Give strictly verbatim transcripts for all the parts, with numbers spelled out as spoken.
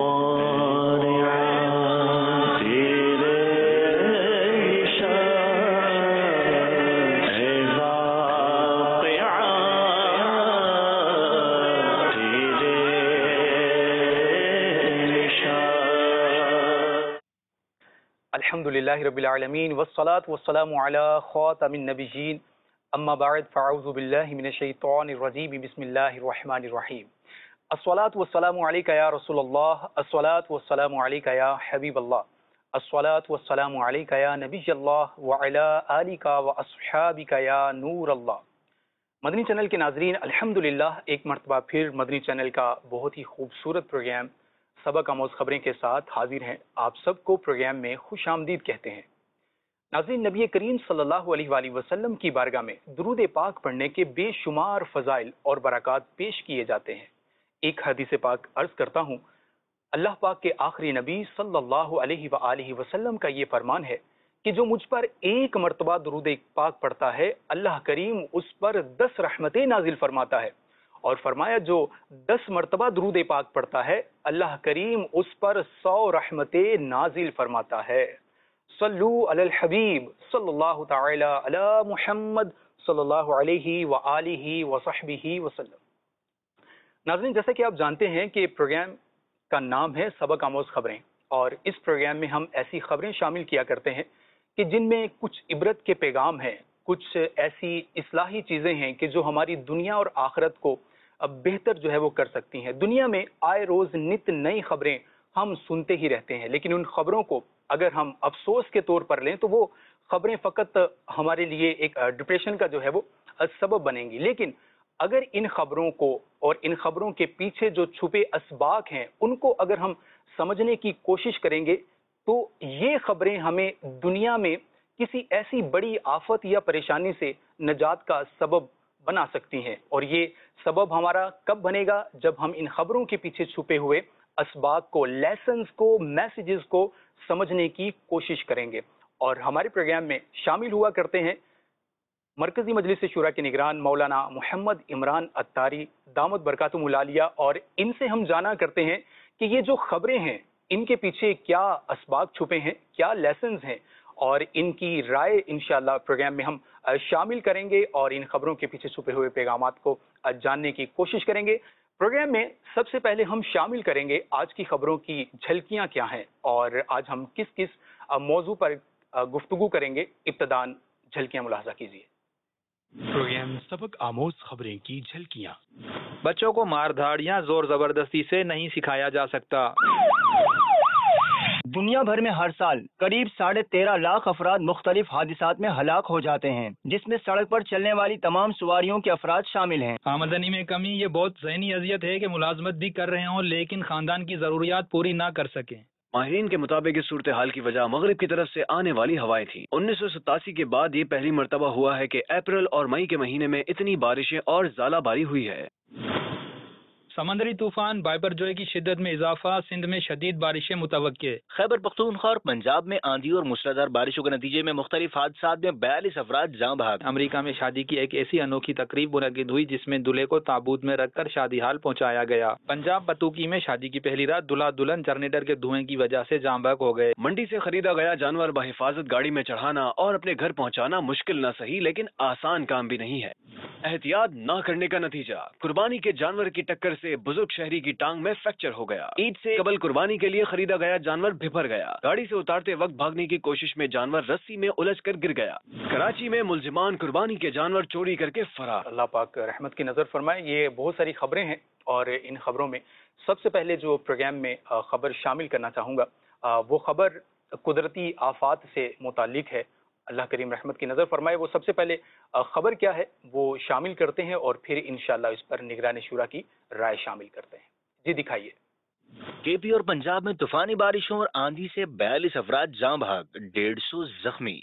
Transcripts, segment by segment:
الحمدللہ رب العالمین والصلاة والسلام علی خاتم النبیین اما بعد فاعوذ باللہ من الشیطان الرجیم بسم اللہ الرحمن الرحیم الصلاة والسلام علیکہ یا رسول اللہ الصلاة والسلام علیکہ یا حبیب اللہ الصلاة والسلام علیکہ یا نبی اللہ وعلی آلکہ واصحابکہ یا نور اللہ۔ مدنی چینل کے ناظرین، الحمدللہ ایک مرتبہ پھر مدنی چینل کا بہت ہی خوبصورت پروگرام سبق آموز خبریں کے ساتھ حاضر ہیں۔ آپ سب کو پروگرام میں خوش آمدید کہتے ہیں۔ ناظرین، نبی کریم صلی اللہ علیہ وآلہ وسلم کی بارگاہ میں درود پاک پڑھنے کے بے شمار فضائل اور برکات پیش کیے جاتے ہیں۔ ایک حدیث پاک عرض کرتا ہوں، اللہ پاک کے آخری نبی صلی اللہ علیہ وآلہ وسلم کا یہ فرمان ہے کہ جو مجھ پر ایک مرتبہ درود پاک پڑھتا ہے، اللہ کریم اس پر دس رحمتیں نازل فرماتا ہے، اور فرمایا جو دس مرتبہ درود پاک پڑھتا ہے، اللہ کریم اس پر سو رحمتیں نازل فرماتا ہے۔ صلو علی الحبیب صلی اللہ تعالی علی محمد صلی اللہ علیہ وآلہ وصحبہ وسلم۔ ناظرین، جیسا کہ آپ جانتے ہیں کہ پروگرام کا نام ہے سبق آموز خبریں، اور اس پروگرام میں ہم ایسی خبریں شامل کیا کرتے ہیں کہ جن میں کچھ عبرت کے پیغام ہیں، کچھ ایسی اصلاحی چیزیں ہیں کہ جو ہماری دنیا اور آخرت کو اب بہتر جو ہے وہ کر سکتی ہیں۔ دنیا میں آئے روز نت نئی خبریں ہم سنتے ہی رہتے ہیں، لیکن ان خبروں کو اگر ہم افسوس کے طور پر لیں تو وہ خبریں فقط ہمارے لیے ایک ڈپریشن کا جو ہے وہ سبب بنیں گی۔ لیکن اگر ان خبروں کو اور ان خبروں کے پیچھے جو چھپے اسباق ہیں ان کو اگر ہم سمجھنے کی کوشش کریں گے تو یہ خبریں ہمیں دنیا میں کسی ایسی بڑی آفت یا پریشانی سے نجات کا سبب بنا سکتی ہیں، اور یہ سبب ہمارا کب بنے گا؟ جب ہم ان خبروں کے پیچھے چھپے ہوئے اسباق کو، لیسنز کو، میسیجز کو سمجھنے کی کوشش کریں گے۔ اور ہمارے پروگرام میں شامل ہوا کرتے ہیں مرکزی مجلس شورا کے نگران مولانا محمد عمران اتاری دامت برکاتہم العالیہ، اور ان سے ہم جانا کرتے ہیں کہ یہ جو خبریں ہیں ان کے پیچھے کیا اسباق چھپے ہیں، کیا لیسنز ہیں، اور ان کی رائے انشاءاللہ پروگرام میں ہم شامل کریں گے اور ان خبروں کے پیچھے چھپے ہوئے پیغامات کو جاننے کی کوشش کریں گے۔ پروگرام میں سب سے پہلے ہم شامل کریں گے آج کی خبروں کی جھلکیاں کیا ہیں اور آج ہم کس کس موضوع پر گفتگو کریں گے۔ ابتداً جھلکیاں ملاحظہ کیجیے۔ پروگرام سبق آموز خبریں کی جھلکیاں۔ بچوں کو مار دھاڑ یا زور زبردستی سے نہیں سکھایا جا سکتا۔ دنیا بھر میں ہر سال قریب ساڑھے تیرہ لاکھ افراد مختلف حادثات میں ہلاک ہو جاتے ہیں، جس میں سڑک پر چلنے والی تمام سواریوں کے افراد شامل ہیں۔ آمدنی میں کمی یہ بہت ذہنی اذیت ہے کہ ملازمت بھی کر رہے ہوں لیکن خاندان کی ضروریات پوری نہ کر سکیں۔ ماہرین کے مطابق اس صورتحال کی وجہ مغرب کی طرف سے آنے والی ہوائیں تھیں۔ انیس سو ستاسی کے بعد یہ پہلی مرتبہ ہوا ہے کہ اپریل اور مئی کے مہینے میں اتنی بارشیں اور ژالہ باری ہوئی ہے۔ سمندری طوفان بائپر جوئے کی شدت میں اضافہ، سندھ میں شدید بارشیں متوقع۔ خیبر پختونخوا اور پنجاب میں آندھی اور موسلادھار بارشوں کے نتیجے میں مختلف حادثات میں بیالیس افراد جاں بحق۔ امریکہ میں شادی کی ایک ایسی انوکھی تقریب منعقد ہوئی جس میں دلہے کو تابوت میں رکھ کر شادی حال پہنچایا گیا۔ پنجاب بتوکی میں شادی کی پہلی رات دلہا دلہن جنریٹر کے دھوئیں کی وجہ سے جاں بحق ہو گئے۔ منڈی سے خریدا گیا جانور بحفاظت گاڑی میں چڑھانا اور اپنے گھر پہنچانا مشکل نہ صحیح لیکن آسان کام بھی نہیں ہے۔ احتیاط نہ کرنے کا نتیجہ، قربانی کے جانور کی ٹکر سے بزرگ شہری کی ٹانگ میں فریکچر ہو گیا۔ عید سے قبل قربانی کے لیے خریدا گیا جانور بھپر گیا۔ گاڑی سے اتارتے وقت بھاگنے کی کوشش میں جانور رسی میں الجھ کر گر گیا۔ کراچی میں ملزمان قربانی کے جانور چوری کر کے فرار۔ اللہ پاک رحمت کی نظر فرمائے۔ یہ بہت ساری خبریں ہیں اور ان خبروں میں سب سے پہلے جو پروگرام میں خبر شامل کرنا چاہوں گا وہ خبر قدرتی آفات سے متعلق ہے۔ اللہ کریم رحمت کی نظر فرمائے۔ وہ سب سے پہلے خبر کیا ہے وہ شامل کرتے ہیں اور پھر انشاءاللہ اس پر نگران شورا کی رائے شامل کرتے ہیں۔ جی دکھائیے۔ کے پی اور پنجاب میں طوفانی بارشوں اور آندھی سے بیالیس افراد جاں بحق، ڈیڑھ سو زخمی۔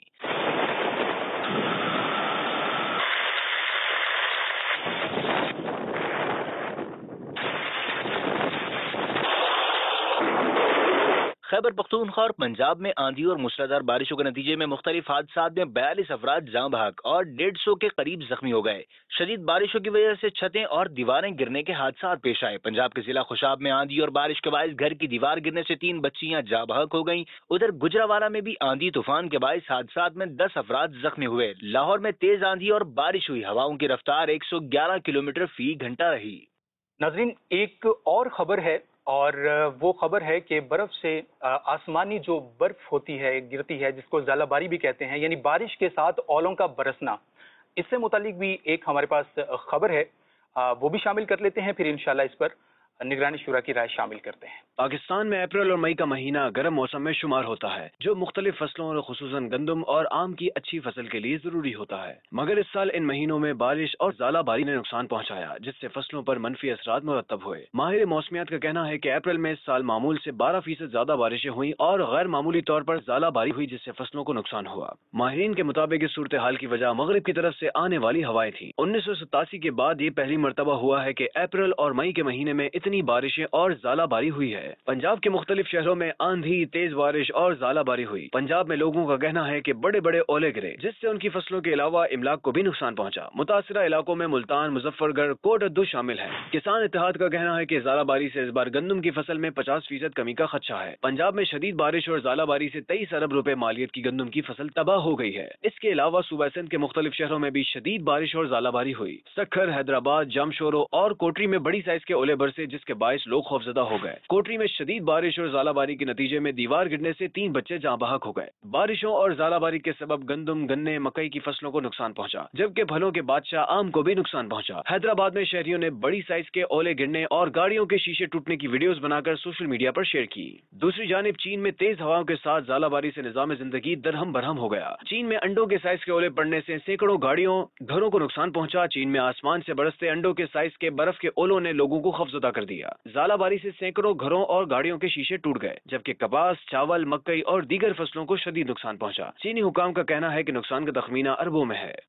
خیبر پختونخوا اور پنجاب میں آندھی اور موسلادھار بارشوں کے نتیجے میں مختلف حادثات میں بیالیس افراد جاں بحق اور ڈیڑھ سو کے قریب زخمی ہو گئے۔ شدید بارشوں کی وجہ سے چھتیں اور دیواریں گرنے کے حادثات پیش آئے۔ پنجاب کے ضلع خوشاب میں آندھی اور بارش کے باعث گھر کی دیوار گرنے سے تین بچیاں جاں بحق ہو گئیں۔ ادھر گجرانوالہ میں بھی آندھی طوفان کے باعث حادثات میں دس افراد زخمی ہوئے۔ لاہور میں تیز آندھی اور بارش ہوئی، ہواؤں کی رفتار ایک سو گیارہ کلومیٹر فی گھنٹہ رہی۔ ناظرین، ایک اور خبر ہے، اور وہ خبر ہے کہ برف سے آسمانی جو برف ہوتی ہے، گرتی ہے، جس کو ژالہ باری بھی کہتے ہیں، یعنی بارش کے ساتھ اولوں کا برسنا، اس سے متعلق بھی ایک ہمارے پاس خبر ہے، وہ بھی شامل کر لیتے ہیں، پھر انشاءاللہ اس پر نگرانی شورا کی رائے شامل کرتے ہیں۔ پاکستان میں اپریل اور مئی کا مہینہ گرم موسم میں شمار ہوتا ہے، جو مختلف فصلوں اور خصوصاً گندم اور آم کی اچھی فصل کے لیے ضروری ہوتا ہے، مگر اس سال ان مہینوں میں بارش اور ژالہ باری نے نقصان پہنچایا، جس سے فصلوں پر منفی اثرات مرتب ہوئے۔ ماہر موسمیات کا کہنا ہے کہ اپریل میں اس سال معمول سے بارہ فیصد زیادہ بارشیں ہوئیں اور غیر معمولی طور پر ژالہ باری ہوئی، جس سے فصلوں کو نقصان ہوا۔ ماہرین کے مطابق اس صورتحال کی وجہ مغرب کی طرف سے آنے والی ہوائیں تھیں۔ انیس سو ستاسی کے بعد یہ پہلی مرتبہ ہوا ہے کہ اپریل اور مئی کے مہینے میں اتنی بارشیں اور ژالہ باری ہوئی ہے۔ پنجاب کے مختلف شہروں میں آندھی، تیز بارش اور ژالہ باری ہوئی۔ پنجاب میں لوگوں کا کہنا ہے کہ بڑے بڑے اولے گرے، جس سے ان کی فصلوں کے علاوہ املاک کو بھی نقصان پہنچا۔ متاثرہ علاقوں میں ملتان، مظفر گڑھ، کوٹ ادو شامل ہیں۔ کسان اتحاد کا کہنا ہے کہ ژالہ باری سے اس بار گندم کی فصل میں پچاس فیصد کمی کا خدشہ ہے۔ پنجاب میں شدید بارش اور ژالہ باری سے تیئیس ارب روپے مالیت کی گندم کی فصل تباہ ہو گئی ہے۔ اس کے علاوہ صوبہ سندھ کے مختلف شہروں میں بھی شدید بارش اور ژالہ باری ہوئی۔ سکھر، حیدرآباد، جامشورو اور کوٹری میں بڑی سائز کے اولے برسے، جس کے باعث لوگ خوفزدہ ہو گئے۔ کوٹری میں شدید بارش اور ژالہ باری کے نتیجے میں دیوار گرنے سے تین بچے جاں بحق ہو گئے۔ بارشوں اور ژالہ باری کے سبب گندم، گنے، مکئی کی فصلوں کو نقصان پہنچا، جبکہ پھلوں کے بادشاہ آم کو بھی نقصان پہنچا۔ حیدرآباد میں شہریوں نے بڑی سائز کے اولے گرنے اور گاڑیوں کے شیشے ٹوٹنے کی ویڈیوز بنا کر سوشل میڈیا پر شیئر کی۔ دوسری جانب چین میں تیز ہواؤں کے ساتھ ژالہ باری سے نظام زندگی درہم برہم ہو گیا۔ چین میں انڈوں کے سائز کے اولے پڑنے سے سینکڑوں گاڑیوں، گھروں کو نقصان پہنچا۔ چین میں آسمان سے برستے انڈوں کے سائز کے برف کے اولوں نے لوگوں کو خوفزدہ کر دیا۔ ژالہ باری سے سینکڑوں گھروں اور گاڑیوں کے شیشے ٹوٹ گئے، جبکہ کپاس، چاول، مکئی اور دیگر فصلوں کو شدید نقصان پہنچا۔ چینی حکام کا کہنا ہے کہ نقصان کا تخمینہ اربوں میں ہے۔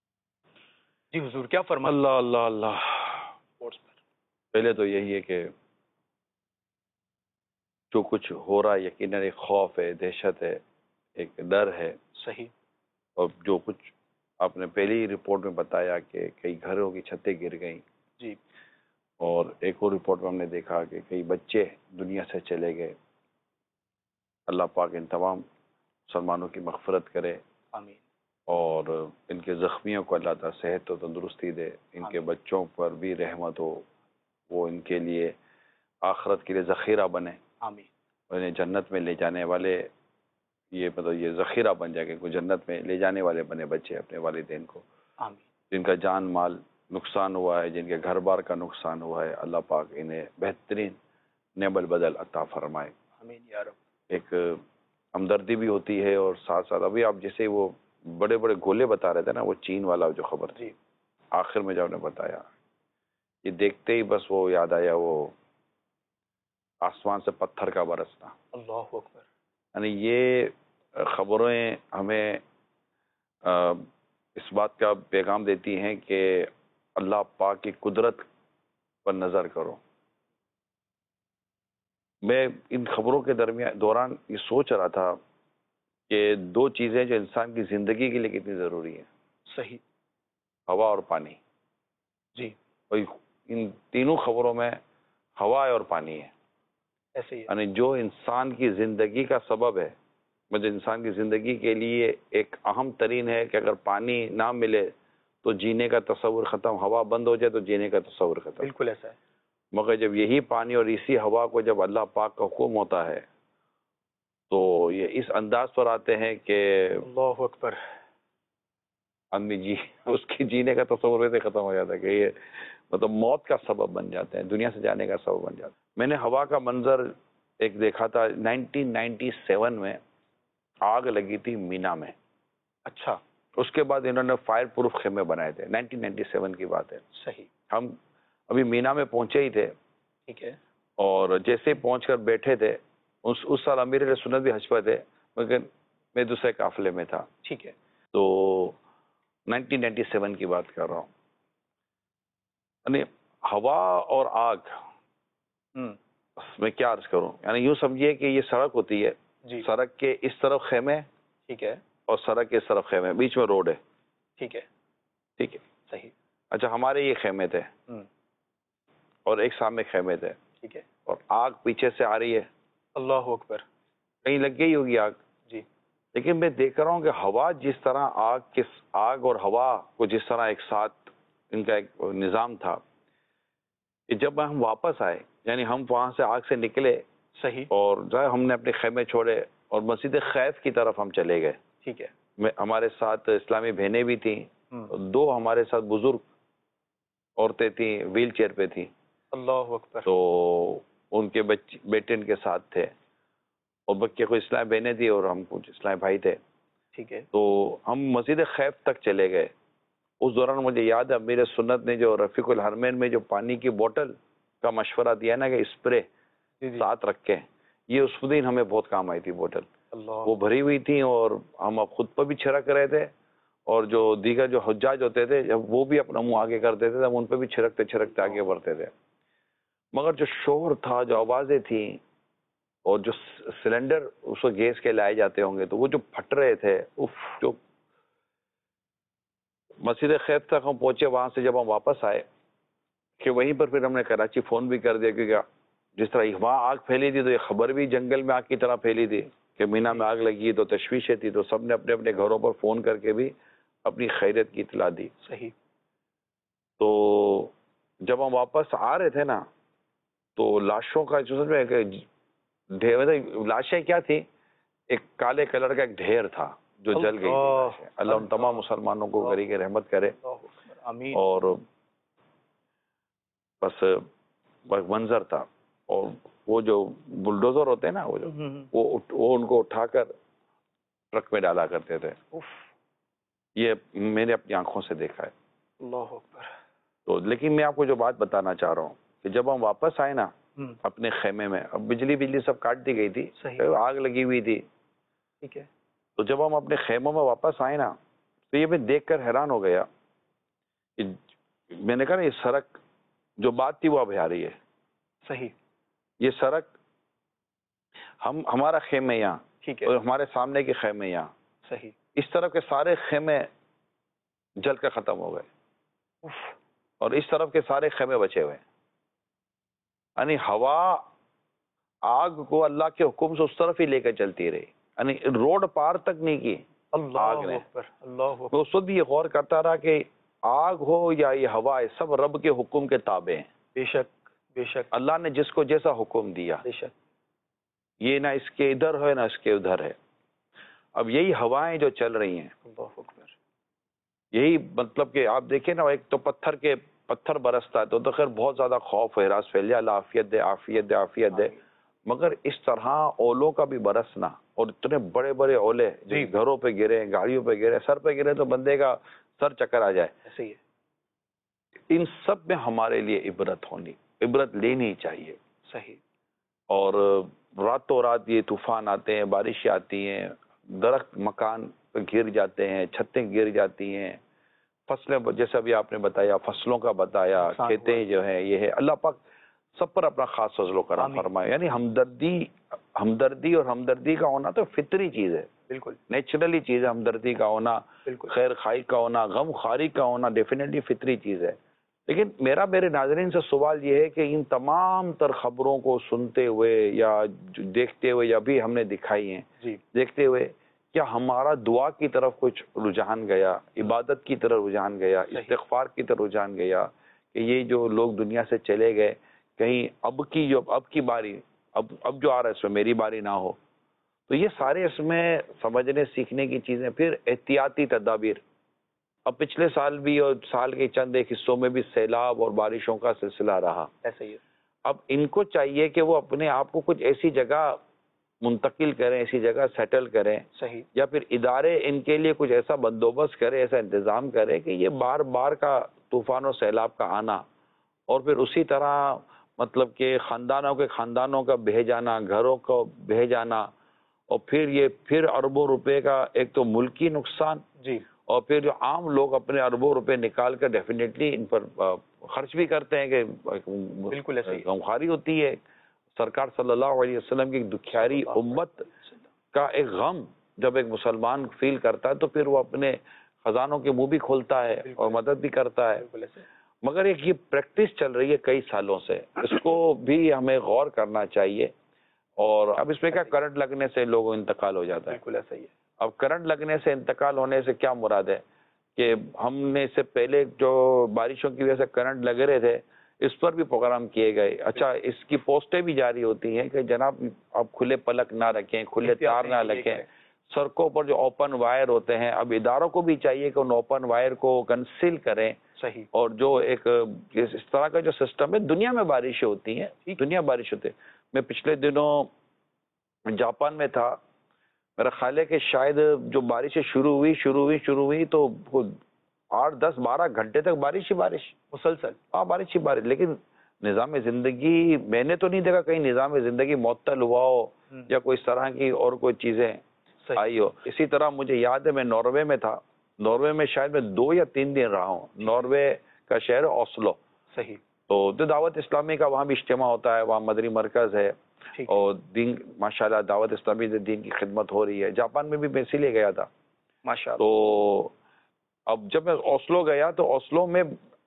جی حضور، کیا فرما؟ اللہ اللہ اللہ پہلے تو یہی ہے کہ جو کچھ ہو رہا ہے یقیناً ایک خوف ہے، دہشت ہے، ایک ڈر ہے۔ صحیح۔ اور جو کچھ آپ نے پہلی رپورٹ میں بتایا کہ کئی گھروں کی چھتیں گر گئیں، جی، اور ایک اور رپورٹ میں ہم نے دیکھا کہ کئی بچے دنیا سے چلے گئے۔ اللہ پاک ان تمام مسلمانوں کی مغفرت کرے، آمین۔ اور ان کے زخمیوں کو اللہ تعالیٰ صحت و تندرستی دے، ان کے بچوں پر بھی رحمت ہو، وہ ان کے لیے آخرت کے لیے ذخیرہ بنے، آمین۔ اور انہیں جنت میں لے جانے والے، یہ مطلب یہ ذخیرہ بن جائے کہ کوئی جنت میں لے جانے والے بنے بچے اپنے والدین کو، آمین۔ جن کا جان مال نقصان ہوا ہے، جن کے گھر بار کا نقصان ہوا ہے، اللہ پاک انہیں بہترین نعم البدل عطا فرمائے۔ آمین یا رب۔ ایک ہمدردی بھی ہوتی ہے، اور ساتھ ساتھ ابھی آپ جیسے وہ بڑے بڑے گولے بتا رہے تھے نا، وہ چین والا جو خبر تھی، جی، آخر میں جب نے بتایا، یہ دیکھتے ہی بس وہ یاد آیا، وہ آسمان سے پتھر کا برسنا۔ اللہ اکبر۔ یعنی یہ خبریں ہمیں اس بات کا پیغام دیتی ہیں کہ اللہ پاک کی قدرت پر نظر کرو۔ میں ان خبروں کے درمیان دوران یہ سوچ رہا تھا کہ دو چیزیں جو انسان کی زندگی کے لیے کتنی ضروری ہیں، صحیح۔ ہوا اور پانی۔ جی، اور ان تینوں خبروں میں ہوا اور پانی ہے۔ ایسے ہی ہے۔ یعنی جو انسان کی زندگی کا سبب ہے، مجھے انسان کی زندگی کے لیے ایک اہم ترین ہے کہ اگر پانی نہ ملے تو جینے کا تصور ختم، ہوا بند ہو جائے تو جینے کا تصور ختم۔ بالکل ایسا ہے۔ مگر جب یہی پانی اور اسی ہوا کو جب اللہ پاک کا حکم ہوتا ہے تو یہ اس انداز پر آتے ہیں کہ اللہ اکبر۔ آدمی جی اس کی جینے کا تصور ویسے ختم ہو جاتا ہے کہ یہ مطلب موت کا سبب بن جاتے ہیں، دنیا سے جانے کا سبب بن جاتا ہے۔ میں نے ہوا کا منظر ایک دیکھا تھا، نائنٹین نائنٹی سیون میں آگ لگی تھی مینا میں۔ اچھا، اس کے بعد انہوں نے فائر پروف خیمے بنائے تھے، نائنٹین نائنٹی سیون کی بات ہے۔ صحیح۔ ہم ابھی مینا میں پہنچے ہی تھے، ٹھیک ہے۔ اور جیسے ہی پہنچ کر بیٹھے تھے، اس اس سال امیر علیہ سنت بھی حج پر تھے، مگر میں دوسرے قافلے میں تھا، ٹھیک ہے۔ تو نائنٹین نائنٹی سیون کی بات کر رہا ہوں۔ یعنی ہوا اور آگ، ہوں، میں کیا عرض کروں، یعنی یوں سمجھیے کہ یہ سڑک ہوتی ہے، جی سڑک کے اس طرف خیمے ٹھیک ہے اور سڑک کے اس طرف خیمے، بیچ میں روڈ ہے. ٹھیک ہے ٹھیک ہے. صحیح. اچھا ہمارے یہ خیمے تھے ہوں اور ایک سامنے خیمے تھے، ٹھیک ہے. اور آگ پیچھے سے آ رہی ہے، اللہ اکبر. کہیں لگ گئی ہوگی آگ. جی لیکن میں دیکھ رہا ہوں کہ ہوا جس طرح آگ کس آگ اور ہوا کو جس طرح ایک ساتھ ان کا ایک نظام تھا کہ جب ہم واپس آئے، یعنی ہم وہاں سے آگ سے نکلے صحیح. اور جو ہے ہم نے اپنے خیمے چھوڑے اور مسجد خیف کی طرف ہم چلے گئے. ٹھیک ہے. میں ہمارے ساتھ اسلامی بہنیں بھی تھیں، ہوں دو ہمارے ساتھ بزرگ عورتیں تھیں، ویل چیئر پہ تھیں، اللہ اکبر. تو ان کے بچے بیٹے ان کے ساتھ تھے، اور بچے کو اسلامی بہنیں تھی اور ہم کچھ اسلامی بھائی تھے. ٹھیک ہے. تو ہم مسجد خیف تک چلے گئے. اس دوران مجھے یاد ہے امیر سنت نے جو رفیق الحرمین میں جو پانی کی بوتل کا مشورہ دیا نا کہ اسپرے جی جی ساتھ رکھیں، یہ اس دن ہمیں بہت کام آئی تھی بوتل. اللہ. وہ بھری ہوئی تھی اور ہم اب خود پر بھی چھڑک رہے تھے، اور جو دیگر جو حجاج ہوتے تھے جب وہ بھی اپنا منہ آگے کرتے تھے ہم ان پہ بھی چھڑکتے چھڑکتے آگے بڑھتے تھے. مگر جو شور تھا، جو آوازیں تھیں، اور جو سلنڈر اس کو گیس کے لائے جاتے ہوں گے تو وہ جو پھٹ رہے تھے، اف. جو مسجد خیف تک ہم پہنچے، وہاں سے جب ہم واپس آئے کہ وہیں پر پھر ہم نے کراچی فون بھی کر دیا، کیونکہ جس طرح وہاں آگ پھیلی تھی تو یہ خبر بھی جنگل میں آگ کی طرح پھیلی تھی کہ مینا میں آگ لگی تو تشویشیں تھی، تو سب نے اپنے اپنے گھروں پر فون کر کے بھی اپنی خیریت کی اطلاع دی. صحیح. تو جب ہم واپس آ رہے تھے نا تو لاشوں کا جو سمجھ میں کہ ڈھیر، لاشیں کیا تھی، ایک کالے کلر کا ایک ڈھیر تھا جو جل گئی تھی. اللہ ان تمام مسلمانوں کو غریق رحمت کرے. آمین. اور بس منظر تھا، اور وہ جو بلڈوزر ہوتے ہیں نا، وہ جو وہ وہ ان کو اٹھا کر ٹرک میں ڈالا کرتے تھے. یہ میں نے اپنی آنکھوں سے دیکھا ہے. اللہ اکبر. تو لیکن میں آپ کو جو بات بتانا چاہ رہا ہوں کہ جب ہم واپس آئے نا اپنے خیمے میں، اب بجلی بجلی سب کاٹ دی گئی تھی، آگ لگی ہوئی تھی. ٹھیک ہے. تو جب ہم اپنے خیموں میں واپس آئے نا تو یہ میں دیکھ کر حیران ہو گیا کہ میں نے کہا نا یہ سڑک جو بات تھی وہ اب آ رہی ہے. صحیح. یہ سڑک ہم ہمارا خیمے یہاں، ٹھیک ہے. اور ہمارے سامنے کے خیمے یہاں، صحیح. اس طرف کے سارے خیمے جل کر ختم ہو گئے، اور اس طرف کے سارے خیمے بچے ہوئے. یعنی ہوا آگ کو اللہ کے حکم سے اس طرف ہی لے کر چلتی رہی، یعنی روڈ پار تک نہیں کی آگ نے. اللہ اکبر. اللہ میں اکبر. اس وقت بھی یہ غور کرتا رہا کہ آگ ہو یا یہ ہوا، سب رب کے حکم کے تابع ہیں. بے شک بے شک. اللہ نے جس کو جیسا حکم دیا، بے شک. یہ نہ اس کے ادھر ہے نہ اس کے ادھر ہے. اب یہی ہوائیں جو چل رہی ہیں، اللہ اکبر. یہی مطلب کہ آپ دیکھیں نا، ایک تو پتھر کے پتھر برستا ہے تو تو خیر بہت زیادہ خوف و ہراس پھیل جائے، اللہ عافیت دے عافیت دے عافیت دے. مگر اس طرح اولوں کا بھی برسنا، اور اتنے بڑے بڑے اولے جو گھروں پہ گرے، گاڑیوں پہ گرے، سر پہ گرے تو بندے کا سر چکر آ جائے. ایسے ہی ہے. ان سب میں ہمارے لیے عبرت ہونی، عبرت لینی چاہیے. صحیح. اور راتوں رات یہ طوفان آتے ہیں، بارشیں آتی ہیں، درخت مکان پہ گر جاتے ہیں، چھتیں گر جاتی ہیں، فصلیں جیسا بھی آپ نے بتایا، فصلوں کا بتایا، کھیتیں جو ہیں یہ ہے. اللہ پاک سب پر اپنا خاص فضل و کرم فرمائے. یعنی ہمدردی ہمدردی اور ہمدردی کا ہونا تو فطری چیز ہے، بالکل نیچرلی چیز ہے. ہمدردی کا ہونا، بالکل. خیر خواہی کا ہونا، غم خواری کا ہونا ڈیفینیٹلی فطری چیز ہے. لیکن میرا میرے ناظرین سے سوال یہ ہے کہ ان تمام تر خبروں کو سنتے ہوئے یا دیکھتے ہوئے، یا بھی ہم نے دکھائی ہیں جی دیکھتے ہوئے، کیا ہمارا دعا کی طرف کچھ رجحان گیا، عبادت کی طرف رجحان گیا، استغفار کی طرف رجحان گیا کہ یہ جو لوگ دنیا سے چلے گئے کہیں اب کی جو اب کی باری اب اب جو آ رہا ہے اس میں میری باری نہ ہو؟ تو یہ سارے اس میں سمجھنے سیکھنے کی چیزیں. پھر احتیاطی تدابیر، اب پچھلے سال بھی اور سال کے چند ایک حصوں میں بھی سیلاب اور بارشوں کا سلسلہ رہا. ایسے ہی ہے. اب ان کو چاہیے کہ وہ اپنے آپ کو کچھ ایسی جگہ منتقل کریں، ایسی جگہ سیٹل کریں، صحیح. یا پھر ادارے ان کے لیے کچھ ایسا بندوبست کرے، ایسا انتظام کرے کہ یہ بار بار کا طوفان اور سیلاب کا آنا، اور پھر اسی طرح مطلب کہ خاندانوں کے خاندانوں کا بہہ جانا، گھروں کو بہہ جانا، اور پھر یہ پھر اربوں روپے کا ایک تو ملکی نقصان، جی، اور پھر جو عام لوگ اپنے اربوں روپے نکال کر ڈیفینیٹلی ان پر خرچ بھی کرتے ہیں کہ بالکل ایسے ہی غمخواری ہوتی ہے. سرکار صلی اللہ علیہ وسلم کی دکھیاری امت کا ایک غم جب ایک مسلمان فیل کرتا ہے تو پھر وہ اپنے خزانوں کے منہ بھی کھولتا ہے اور مدد بھی کرتا ہے. مگر ایک یہ پریکٹس چل رہی ہے کئی سالوں سے, اس کو بھی ہمیں غور کرنا چاہیے. اور اب اس میں کیا کرنٹ لگنے سے لوگوں انتقال ہو جاتا ہے. بالکل ایسا ہی ہے. اب کرنٹ لگنے سے انتقال ہونے سے کیا مراد ہے کہ ہم نے اس سے پہلے جو بارشوں کی وجہ سے کرنٹ لگ رہے تھے اس پر بھی پروگرام کیے گئے. اچھا, اس کی پوسٹیں بھی جاری ہوتی ہیں کہ جناب آپ کھلے پلک نہ رکھیں, کھلے تار نہ رکھیں. سڑکوں پر جو اوپن وائر ہوتے ہیں, اب اداروں کو بھی چاہیے کہ ان اوپن وائر کو کنسیل کریں. صحیح. اور جو ایک اس طرح کا جو سسٹم ہے, دنیا میں بارشیں ہوتی ہیں, دنیا بارش ہوتی ہے. میں پچھلے دنوں جاپان میں تھا, میرا خیال ہے کہ شاید جو بارشیں شروع ہوئی شروع ہوئی شروع ہوئی تو آٹھ دس بارہ گھنٹے تک بارش ہی بارش مسلسل. ہاں بارش ہی بارش. لیکن نظام زندگی میں نے تو نہیں دیکھا کہیں نظام زندگی معطل ہوا ہو یا کوئی اس طرح کی اور کوئی چیزیں آئی ہو. اسی طرح مجھے یاد ہے میں ناروے میں تھا, ناروے میں شاید میں دو یا تین دن رہا ہوں. ناروے کا شہر اوسلو. صحیح. تو دعوت اسلامی کا وہاں بھی اجتماع ہوتا ہے, وہاں مدنی مرکز ہے اور دین ماشاءاللہ دعوت اسلامی سے دین کی خدمت ہو رہی ہے. جاپان میں بھی میں اسی لیے گیا تھا ماشاءاللہ. تو اب جب میں اوسلو گیا تو اوسلو میں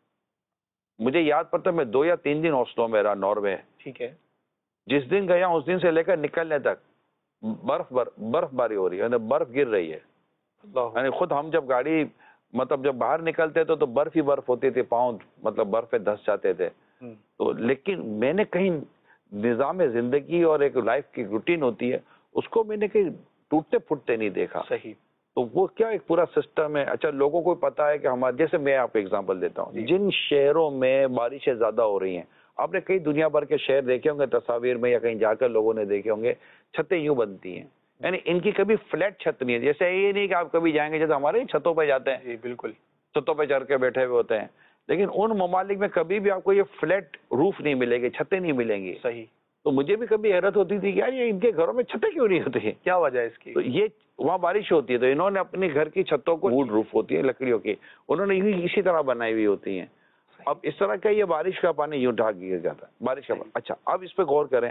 مجھے یاد پڑتا ہے میں دو یا تین دن اوسلو میں رہا, ناروے. ٹھیک ہے. جس دن گیا اس دن سے لے کر نکلنے تک برف بر برف باری ہو رہی ہے, یعنی برف گر رہی ہے. یعنی خود ہم جب گاڑی مطلب جب باہر نکلتے تو تو برف ہی برف ہوتی تھی, پاؤں مطلب برف پہ دھس جاتے تھے. تو لیکن میں نے کہیں نظام زندگی اور ایک لائف کی روٹین ہوتی ہے اس کو میں نے کہیں ٹوٹتے پھوٹتے نہیں دیکھا. صحیح. تو وہ کیا ایک پورا سسٹم ہے. اچھا, لوگوں کو پتا ہے کہ ہمارے, جیسے میں آپ کو ایگزامپل دیتا ہوں, جن شہروں میں بارشیں زیادہ ہو رہی ہیں, آپ نے کئی دنیا بھر کے شہر دیکھے ہوں گے تصاویر میں یا کہیں جا کر لوگوں نے دیکھے ہوں گے, چھتیں یوں بنتی ہیں, یعنی ان کی کبھی فلیٹ چھت نہیں ہے. جیسے یہ نہیں کہ آپ کبھی جائیں گے جیسے ہمارے چھتوں پہ جاتے ہیں. جی بالکل. چھتوں پہ چڑھ کے بیٹھے ہوئے ہوتے ہیں, لیکن ان ممالک میں کبھی بھی آپ کو یہ فلیٹ روف نہیں ملے گی, چھتیں نہیں ملیں گی. صحیح. تو مجھے بھی کبھی حیرت ہوتی تھی کہ یار یہ ان کے گھروں میں چھتیں کیوں نہیں ہوتی ہیں, کیا وجہ ہے اس کی. تو یہ وہاں بارش ہوتی ہے تو انہوں نے اپنی گھر کی چھتوں کو ووڈ روف ہوتی ہے لکڑیوں کی, انہوں نے اسی طرح بنائی ہوئی ہوتی ہیں. اب اس طرح کا یہ بارش کا پانی یوں ڈھاک گر جاتا ہے, بارش کا پانی. اچھا, اب اس پہ غور کریں.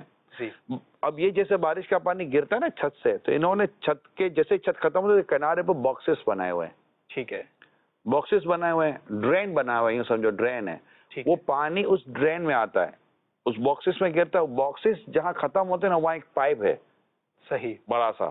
اب یہ جیسے بارش کا پانی گرتا ہے نا چھت سے, تو انہوں نے چھت کے جیسے چھت ختم ہوتے کنارے پہ باکسز بنائے ہوئے ہیں. ٹھیک ہے. باکسز بنائے ہوئے ہیں, ڈرین بنا ہوا ہے, یوں سمجھو ڈرین ہے. وہ پانی اس ڈرین میں آتا ہے, اس باکسز میں گرتا ہے. باکسز جہاں ختم ہوتے ہیں نا وہاں ایک پائپ ہے. صحیح. بڑا سا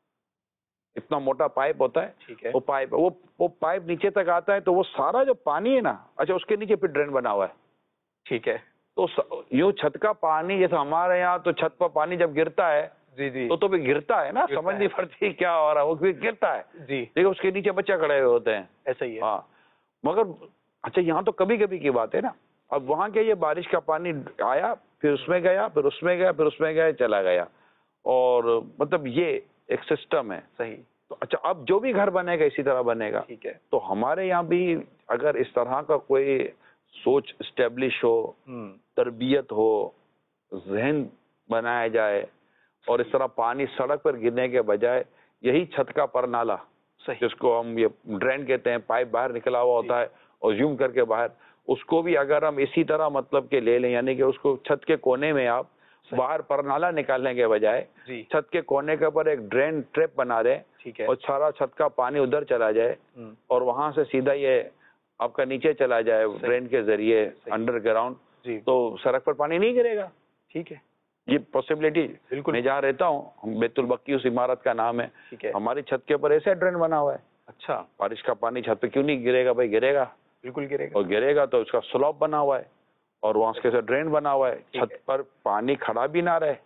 اتنا موٹا پائپ ہوتا ہے. ٹھیک ہے. وہ پائپ وہ وہ پائپ نیچے تک آتا ہے, تو وہ سارا جو پانی ہے نا, اچھا اس کے نیچے پھر ڈرین بنا ہوا ہے. ٹھیک ہے. تو یوں چھت کا پانی جیسے ہمارے یہاں تو چھت پر پانی جب گرتا ہے جی جی تو تو بھی گرتا ہے نا, سمجھ نہیں پڑتی کیا ہو رہا ہے, وہ بھی گرتا ہے. جی. لیکن اس کے نیچے بچے کھڑے ہوئے ہوتے ہیں. ایسا ہی ہے. ہاں, مگر اچھا یہاں تو کبھی کبھی کی بات ہے نا. اب وہاں کے یہ بارش کا پانی آیا, پھر اس میں گیا, پھر اس میں گیا, پھر اس میں گیا, چلا گیا. اور مطلب یہ ایک سسٹم ہے. صحیح. تو اچھا, اب جو بھی گھر بنے گا اسی طرح بنے گا. ٹھیک ہے. تو ہمارے یہاں بھی اگر اس طرح کا کوئی سوچ اسٹیبلش ہو, تربیت ہو, ذہن بنایا جائے, اور اس طرح پانی سڑک پر گرنے کے بجائے یہی چھت کا پرنالا جس کو ہم یہ ڈرین کہتے ہیں, پائپ باہر نکلا ہوا ہوتا ہے اور زوم کر کے باہر, اس کو بھی اگر ہم اسی طرح مطلب کہ لے لیں, یعنی کہ اس کو چھت کے کونے میں آپ باہر پرنالا نکالنے کے بجائے چھت کے کونے کے اوپر ایک ڈرین ٹریپ بنا دیں, اور سارا چھت کا پانی ادھر چلا جائے اور وہاں سے سیدھا یہ آپ کا نیچے چلا جائے ڈرین کے ذریعے انڈر گراؤنڈ, تو سڑک پر پانی نہیں گرے گا. ٹھیک ہے, یہ پاسبلٹی. بالکل. میں جہاں رہتا ہوں بیت البقی اس عمارت کا نام ہے, ہماری چھت کے اوپر ایسا ڈرین بنا ہوا ہے. اچھا, بارش کا پانی چھت پہ کیوں نہیں گرے گا بھائی, گرے گا, بالکل گرے گا. اور گرے گا تو اس کا سلوپ بنا ہوا ہے اور وہاں اس کے ساتھ ڈرین بنا ہوا ہے, چھت پر پانی کھڑا بھی نہ رہے.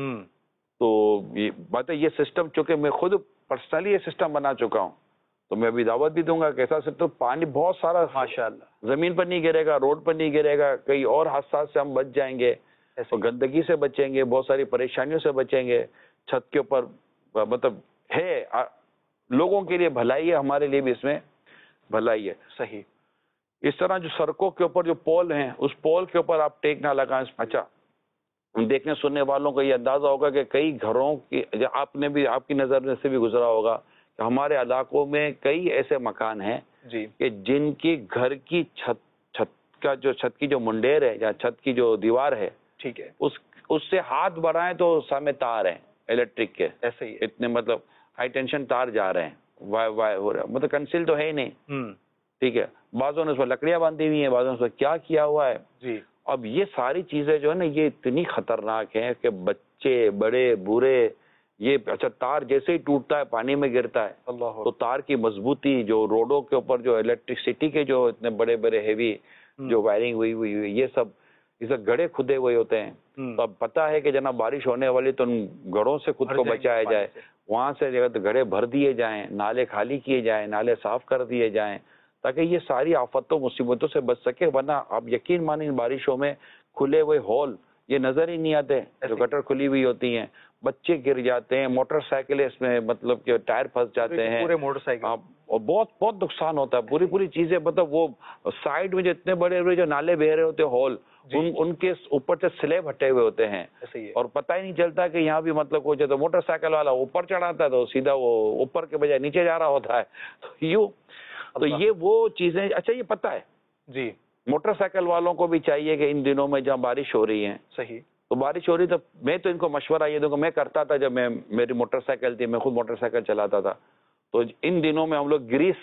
تو یہ بات ہے, یہ سسٹم چونکہ میں خود پرسنلی یہ سسٹم بنا چکا ہوں, تو میں ابھی دعوت بھی دوں گا کہ ایسا سسٹم, پانی بہت سارا ماشاءاللہ زمین پر نہیں گرے گا, روڈ پر نہیں گرے گا, کئی اور حادثات سے ہم بچ جائیں گے, اور گندگی سے بچیں گے, بہت ساری پریشانیوں سے بچیں گے. چھت کے اوپر مطلب ہے لوگوں کے لیے بھلائی ہے, ہمارے لیے بھی اس میں بھلائی ہے. صحیح. اس طرح جو سڑکوں کے اوپر جو پول ہیں, اس پول کے اوپر آپ ٹیک نہ لگائیں. اچھا, دیکھنے سننے والوں کو یہ اندازہ ہوگا کہ کئی گھروں کی, آپ نے بھی آپ کی نظر میں سے بھی گزرا ہوگا کہ ہمارے علاقوں میں کئی ایسے مکان ہیں جی کہ جن کی گھر کی چھت چھت کا جو چھت کی جو منڈیر ہے یا چھت کی جو دیوار ہے, ٹھیک ہے, اس اس سے ہاتھ بڑھائیں تو سامنے تار ہیں, الیکٹرک کے ایسے ہی ہے. اتنے مطلب ہائی ٹینشن تار جا رہے ہیں, وائر وائر ہو رہا ہے, مطلب کنسیل تو ہے ہی نہیں. ہم، ٹھیک ہے, بعضوں نے اس پر لکڑیاں باندھی ہوئی ہیں, بعضوں نے اس پر کیا کیا ہوا ہے. جی اب یہ ساری چیزیں جو ہے نا یہ اتنی خطرناک ہیں کہ بچے بڑے بوڑھے, یہ اچھا تار جیسے ہی ٹوٹتا ہے پانی میں گرتا ہے اللہ تو تار کی مضبوطی, جو روڈوں کے اوپر جو الیکٹرسٹی کے جو اتنے بڑے بڑے ہیوی جو وائرنگ ہوئی ہوئی ہوئی یہ سب اسے گڑھے کھدے ہوئے ہوتے ہیں. تو اب پتہ ہے کہ جناب بارش ہونے والی تو ان گڑھوں سے خود کو بچایا جائے, وہاں سے گڑھے بھر دیے جائیں, نالے خالی کیے جائیں, نالے صاف کر دیے جائیں تاکہ یہ ساری آفتوں مصیبتوں سے بچ سکے. ورنہ آپ یقین مانیں ان بارشوں میں کھلے ہوئے ہول یہ نظر ہی نہیں آتے, جو گٹر کھلی ہوئی ہوتی ہیں, بچے گر جاتے ہیں, موٹر سائیکل اس میں مطلب کہ ٹائر پھنس جاتے ہیں, پورے موٹر سائیکل, اور بہت بہت نقصان ہوتا ہے. پوری پوری چیزیں مطلب وہ سائڈ میں جو اتنے بڑے بڑے جو نالے بہ رہے ہوتے ہیں ہول, ان ان کے اوپر سے سلیب ہٹے ہوئے ہوتے ہیں, اور پتہ ہی نہیں چلتا کہ یہاں بھی مطلب کوئی تو موٹر سائیکل والا اوپر چڑھاتا ہے تو سیدھا وہ اوپر کے بجائے نیچے جا رہا ہوتا ہے. تو یوں تو یہ وہ چیزیں, اچھا یہ پتہ ہے جی موٹر سائیکل والوں کو بھی چاہیے کہ ان دنوں میں جہاں بارش ہو رہی ہے, صحیح, تو بارش ہو رہی تو میں تو ان کو مشورہ یہ دوں گا, میں کرتا تھا جب میں میری موٹر سائیکل تھی, میں خود موٹر سائیکل چلاتا تھا, تو ان دنوں میں ہم لوگ گریس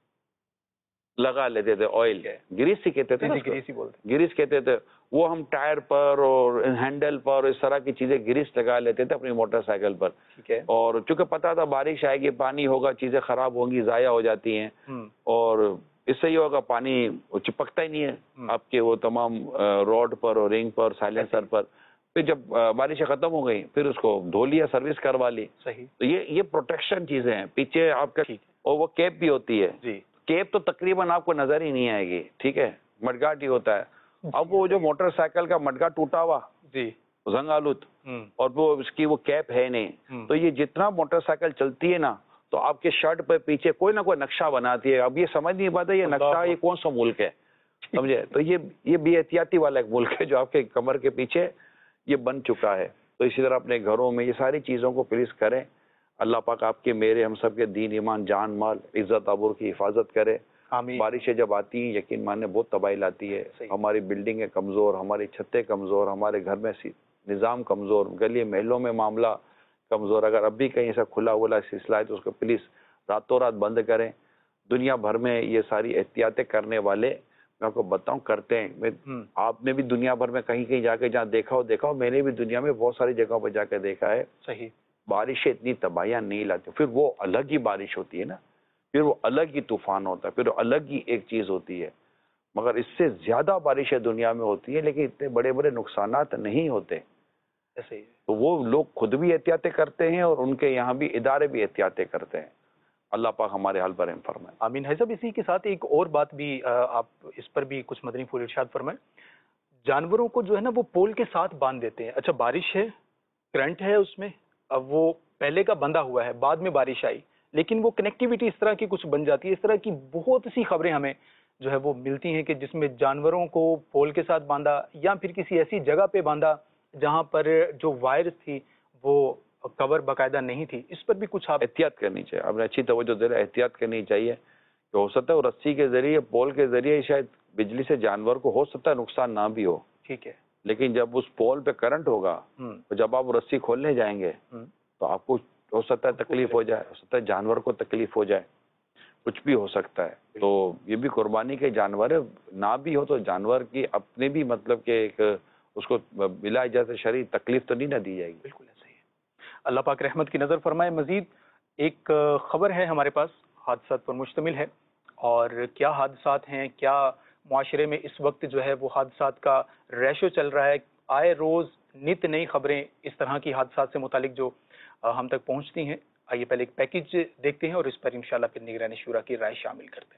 لگا لیتے تھے, آئل گریس ہی کہتے تھے نا, گریس ہی بولتے گریس کہتے تھے, وہ ہم ٹائر پر اور ہینڈل پر اس طرح کی چیزیں گریس لگا لیتے تھے اپنی موٹر سائیکل پر. ٹھیک ہے, اور چونکہ پتا تھا بارش آئے گی, پانی ہوگا, چیزیں خراب ہوں گی, ضائع ہو جاتی ہیں, اور اس سے یہ ہوگا پانی چپکتا ہی نہیں ہے آپ کے وہ تمام روڈ پر اور رنگ پر سائلنسر پر. پھر جب بارشیں ختم ہو گئی پھر اس کو دھو لیا, سروس کروا لی. صحیح, تو یہ یہ پروٹیکشن چیزیں ہیں. پیچھے آپ کا اور وہ کیپ بھی ہوتی ہے, جی کیپ تو تقریباً آپ کو نظر ہی نہیں آئے گی, ٹھیک ہے, مڈگاٹ ہی ہوتا ہے. اب وہ جو موٹر سائیکل کا مڈگاٹ ٹوٹا ہوا, جی زنگ آلود, اور وہ اس کی وہ کیپ ہے نہیں, تو یہ جتنا موٹر سائیکل چلتی ہے نا تو آپ کے شرٹ پہ پیچھے کوئی نہ کوئی نقشہ بناتی ہے. اب یہ سمجھ نہیں پاتا یہ نقشہ یہ کون سا ملک ہے, سمجھے, تو یہ یہ بے احتیاطی والا ایک ملک ہے جو آپ کے کمر کے پیچھے یہ بن چکا ہے. تو اسی طرح اپنے گھروں میں یہ ساری چیزوں کو پلیز کریں. اللہ پاک آپ کے میرے ہم سب کے دین ایمان جان مال عزت آبرو کی حفاظت کرے. بارشیں جب آتی ہیں یقین ماننے بہت تباہی لاتی ہے. ہماری بلڈنگیں کمزور, ہماری چھتیں کمزور, ہمارے گھر میں نظام کمزور, گلی محلوں میں معاملہ کمزور. اگر اب بھی کہیں ایسا کھلا ہوا سلسلہ ہے تو اس کو پلیز راتوں رات بند کریں. دنیا بھر میں یہ ساری احتیاطیں کرنے والے میں آپ کو بتاؤں کرتے ہیں. آپ نے بھی دنیا بھر میں کہیں کہیں جا کے جہاں دیکھا ہو دیکھا ہو, میں نے بھی دنیا میں بہت ساری جگہوں پہ جا کے دیکھا ہے. صحیح, بارشیں اتنی تباہیاں نہیں لاتی, پھر وہ الگ ہی بارش ہوتی ہے نا, پھر وہ الگ ہی طوفان ہوتا ہے, پھر وہ الگ ہی ایک چیز ہوتی ہے. مگر اس سے زیادہ بارشیں دنیا میں ہوتی ہیں لیکن اتنے بڑے بڑے نقصانات نہیں ہوتے. ایسے ہی, تو وہ لوگ خود بھی احتیاطیں کرتے ہیں اور ان کے یہاں بھی ادارے بھی احتیاطیں کرتے ہیں. اللہ پاک ہمارے حال پر رحم فرمائے. آمین. ہے صاحب, اسی کے ساتھ ایک اور بات بھی آپ اس پر بھی کچھ مدنی پھول ارشاد فرمائیں. جانوروں کو جو ہے نا وہ پول کے ساتھ باندھ دیتے ہیں. اچھا بارش ہے, کرنٹ ہے اس میں, اب وہ پہلے کا بندھا ہوا ہے, بعد میں بارش آئی لیکن وہ کنیکٹیویٹی اس طرح کی کچھ بن جاتی ہے. اس طرح کی بہت سی خبریں ہمیں جو ہے وہ ملتی ہیں کہ جس میں جانوروں کو پول کے ساتھ باندھا یا پھر کسی ایسی جگہ پہ باندھا جہاں پر جو وائر تھی وہ کور باقاعدہ نہیں تھی. اس پر بھی کچھ آپ احتیاط کرنی چاہیے, آپ نے اچھی توجہ دے رہے, احتیاط کرنی چاہیے. کہ ہو سکتا ہے وہ رسی کے ذریعے پول کے ذریعے شاید بجلی سے جانور کو ہو سکتا ہے نقصان نہ بھی ہو, ٹھیک ہے, لیکن جب اس پول پہ کرنٹ ہوگا تو جب آپ رسی کھولنے جائیں گے تو آپ کو ہو سکتا ہے تکلیف ہو جائے, ہو سکتا ہے جانور کو تکلیف ہو جائے, کچھ بھی ہو سکتا ہے. تو یہ بھی قربانی کے جانور ہے, نہ بھی ہو تو جانور کی اپنے بھی مطلب کہ ایک اس کو بلا اجازت شرعی تکلیف تو نہیں نہ دی جائے گی. بالکل ایسا ہی ہے. اللہ پاک رحمت کی نظر فرمائے. مزید ایک خبر ہے ہمارے پاس, حادثات پر مشتمل ہے, اور کیا حادثات ہیں, کیا معاشرے میں اس وقت جو ہے وہ حادثات کا ریشو چل رہا ہے. آئے روز نت نئی خبریں اس طرح کی حادثات سے متعلق جو ہم تک پہنچتی ہیں. آئیے پہلے ایک پیکیج دیکھتے ہیں اور اس پر انشاءاللہ پھر نگرانی شورا کی رائے شامل کرتے ہیں.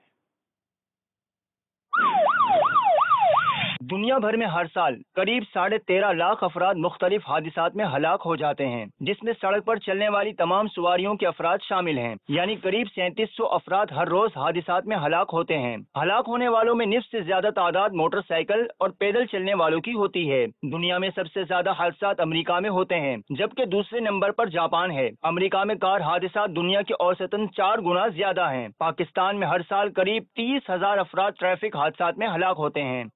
دنیا بھر میں ہر سال قریب ساڑھے تیرہ لاکھ افراد مختلف حادثات میں ہلاک ہو جاتے ہیں, جس میں سڑک پر چلنے والی تمام سواریوں کے افراد شامل ہیں. یعنی قریب سینتیس سو افراد ہر روز حادثات میں ہلاک ہوتے ہیں. ہلاک ہونے والوں میں نصف سے زیادہ تعداد موٹر سائیکل اور پیدل چلنے والوں کی ہوتی ہے. دنیا میں سب سے زیادہ حادثات امریکہ میں ہوتے ہیں, جبکہ دوسرے نمبر پر جاپان ہے. امریکہ میں کار حادثات دنیا کے اوسطاً چار گنا زیادہ ہیں. پاکستان میں ہر سال قریب تیس ہزار افراد ٹریفک حادثات میں ہلاک ہوتے ہیں, اور حادثات